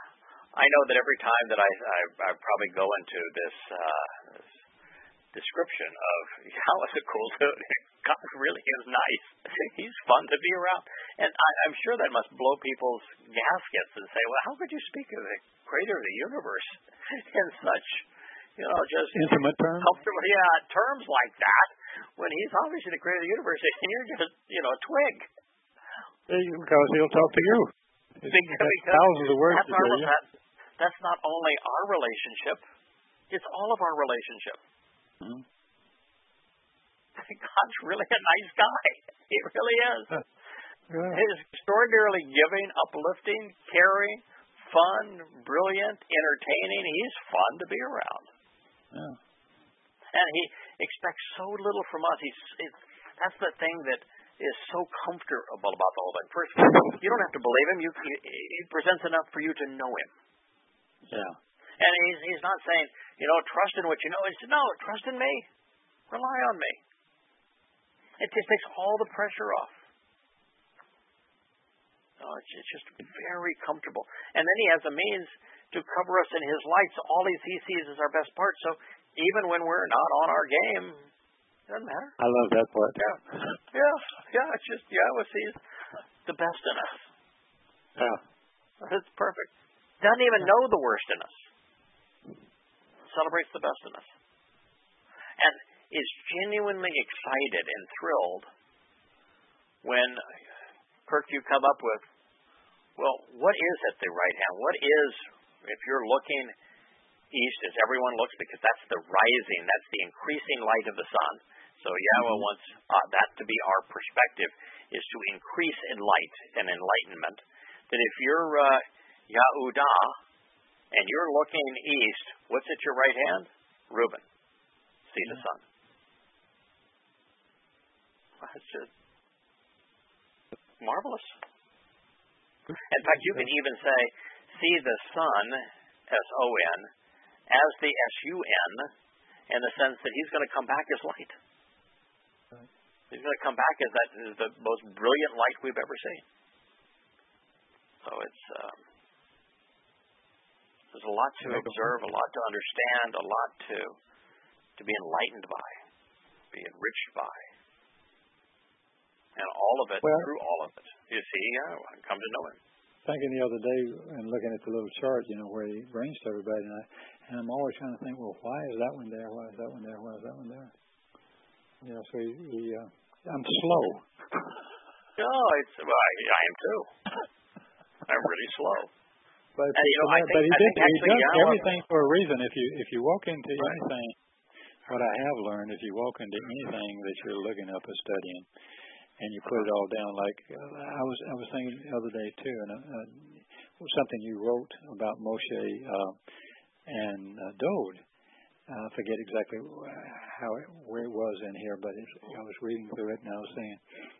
I know that every time that I, I, I probably go into this, uh, this description of Yahweh's a cool dude. God really is nice. He's fun to be around. And I, I'm sure that must blow people's gaskets and say, well, how could you speak of the creator of the universe in such, you know, just Intimate terms? comfortable, yeah, terms like that, when he's obviously the creator of the universe and you're just, you know, a twig. Because he'll talk to you. Because, That's thousands of words that's, to our, tell you. that, that's not only our relationship, it's all of our relationship. Mm-hmm. God's really a nice guy. He really is. Yeah. He's extraordinarily giving, uplifting, caring, fun, brilliant, entertaining. He's fun to be around. Yeah. And he expects so little from us. He's, he's that's the thing that is so comfortable about the whole thing. First, you don't have to believe him. You, he, he presents enough for you to know him. Yeah. And he's he's not saying, you know, trust in what you know. He said, no, trust in me. Rely on me. It just takes all the pressure off. Oh, it's, it's just very comfortable. And then he has a means to cover us in his light. So all he sees is our best part. So even when we're not on our game, it doesn't matter. I love that part. Yeah. Yeah. Yeah. It's just, Yahweh sees the best in us. Yeah. It's perfect. Doesn't even know the worst in us. Celebrates the best in us. And is genuinely excited and thrilled when, Kirk, you come up with, well, what is at the right hand? What is, if you're looking east as everyone looks, because that's the rising, that's the increasing light of the sun. So Yahweh wants uh, that to be our perspective, is to increase in light and enlightenment. That if you're uh, Yahudah and you're looking east, what's at your right hand? Reuben. See the sun. That's just marvelous. In fact, you can even say, see the Son, S O N, as the S U N, in the sense that he's going to come back as light. Right. He's going to come back as that is the most brilliant light we've ever seen. So it's um, there's a lot to observe, a lot to understand, a lot to to be enlightened by, be enriched by, and all of it well, through all of it. You see, uh, come to know him. Thinking the other day and looking at the little chart, you know, where he brings to everybody, and, I, and I'm always trying to think, well, why is that one there? Why is that one there? Why is that one there? You know, so he, he uh, I'm slow. No, it's well, I, I am too. I'm really slow. But, and, you know, I think, but he, I did, think he does Yahweh, everything for a reason. If you if you walk into right. anything, what I have learned, if you walk into anything that you're looking up or studying, and you put it all down, like uh, I was I was thinking the other day too, and uh, uh, something you wrote about Moshe uh, and uh, Dode. I forget exactly how it, where it was in here, but it's, I was reading through it and I was saying,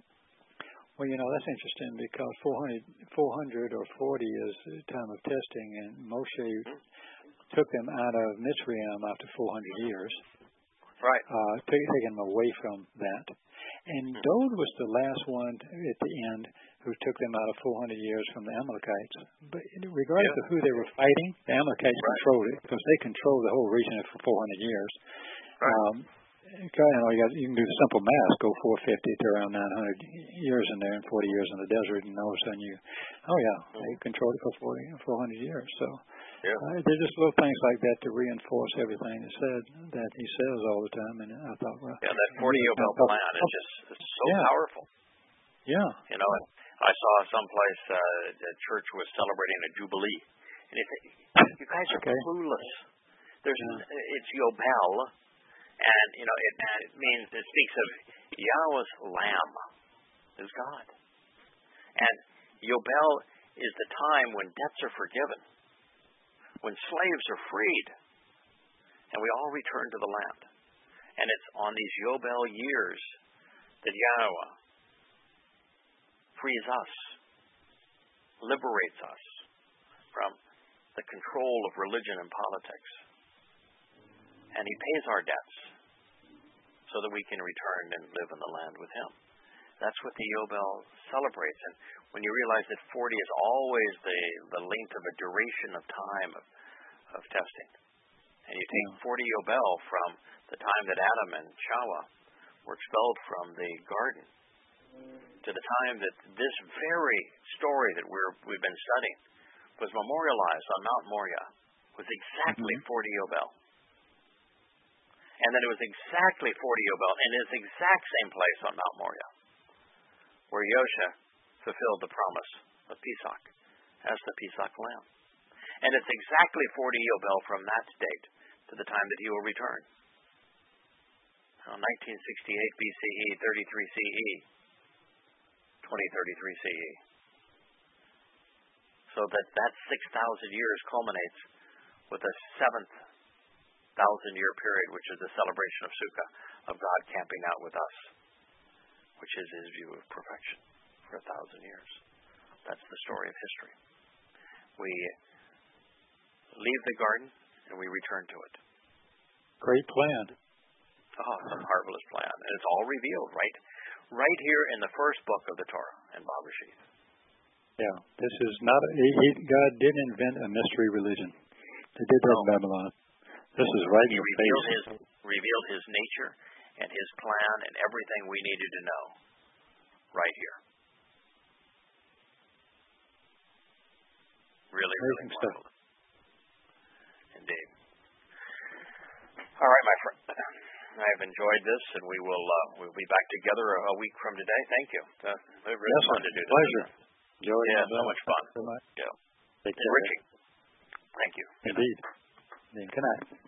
well, you know, that's interesting because four hundred, four hundred or forty is the time of testing, and Moshe took them out of Mitzrayim after four hundred years. Right. Uh, taking them away from that. And Dode was the last one at the end who took them out of four hundred years from the Amalekites. But regardless yeah. of who they were fighting, the Amalekites right. controlled it because they controlled the whole region for four hundred years. Right. Um, you, know, you, got, you can do the simple math, go four hundred fifty to around nine hundred years in there and forty years in the desert, and all of a sudden you, oh yeah, they controlled it for forty, four hundred years. So yeah. uh, there's just little things like that to reinforce everything that said that he says all the time. And I thought, well, yeah, that forty Yobel plan is just it's so yeah. powerful. Yeah, you know, I saw someplace uh, the church was celebrating a jubilee, and you think, you guys are okay. clueless. There's yeah. it's Yobel, and you know it, it means it speaks of Yahweh's Lamb is God, and Yobel is the time when debts are forgiven, when slaves are freed, and we all return to the land. And it's on these Yobel years that Yahweh frees us, liberates us from the control of religion and politics. And he pays our debts so that we can return and live in the land with him. That's what the Yobel celebrates. And when you realize that forty is always the, the length of a duration of time of, of testing, and you take yeah. forty Yobel from the time that Adam and Chava were expelled from the garden to the time that this very story that we're, we've been studying was memorialized on Mount Moriah was exactly mm-hmm. forty Yobel. And then it was exactly forty Yobel in its exact same place on Mount Moriah, where Yosha fulfilled the promise of Pesach as the Pesach lamb. And it's exactly forty Yobel from that date to the time that he will return. Now, nineteen sixty-eight B C E, thirty-three C E, twenty thirty-three C E. So that that six thousand years culminates with a seventh thousand-year period, which is the celebration of Sukkah, of God camping out with us, which is his view of perfection for a thousand years. That's the story of history. We leave the garden and we return to it. Great plan. Oh, it's a marvelous plan. And it's all revealed right right here in the first book of the Torah in Bereshith. Yeah, this is not, a, he, God didn't invent a mystery religion. They did that no. in Babylon. This is right in He your revealed face. His, revealed his nature and his plan and everything we needed to know right here. Really, really marvelous. Indeed. All right, my friend. I've enjoyed this, and we will uh, we'll be back together a, a week from today. Thank you. Uh, it was really yes, fun to do this. Pleasure. Enjoy yeah, so much fun. So much. Yeah. Take care. Enriching. Thank you. Indeed. Indeed. Good night.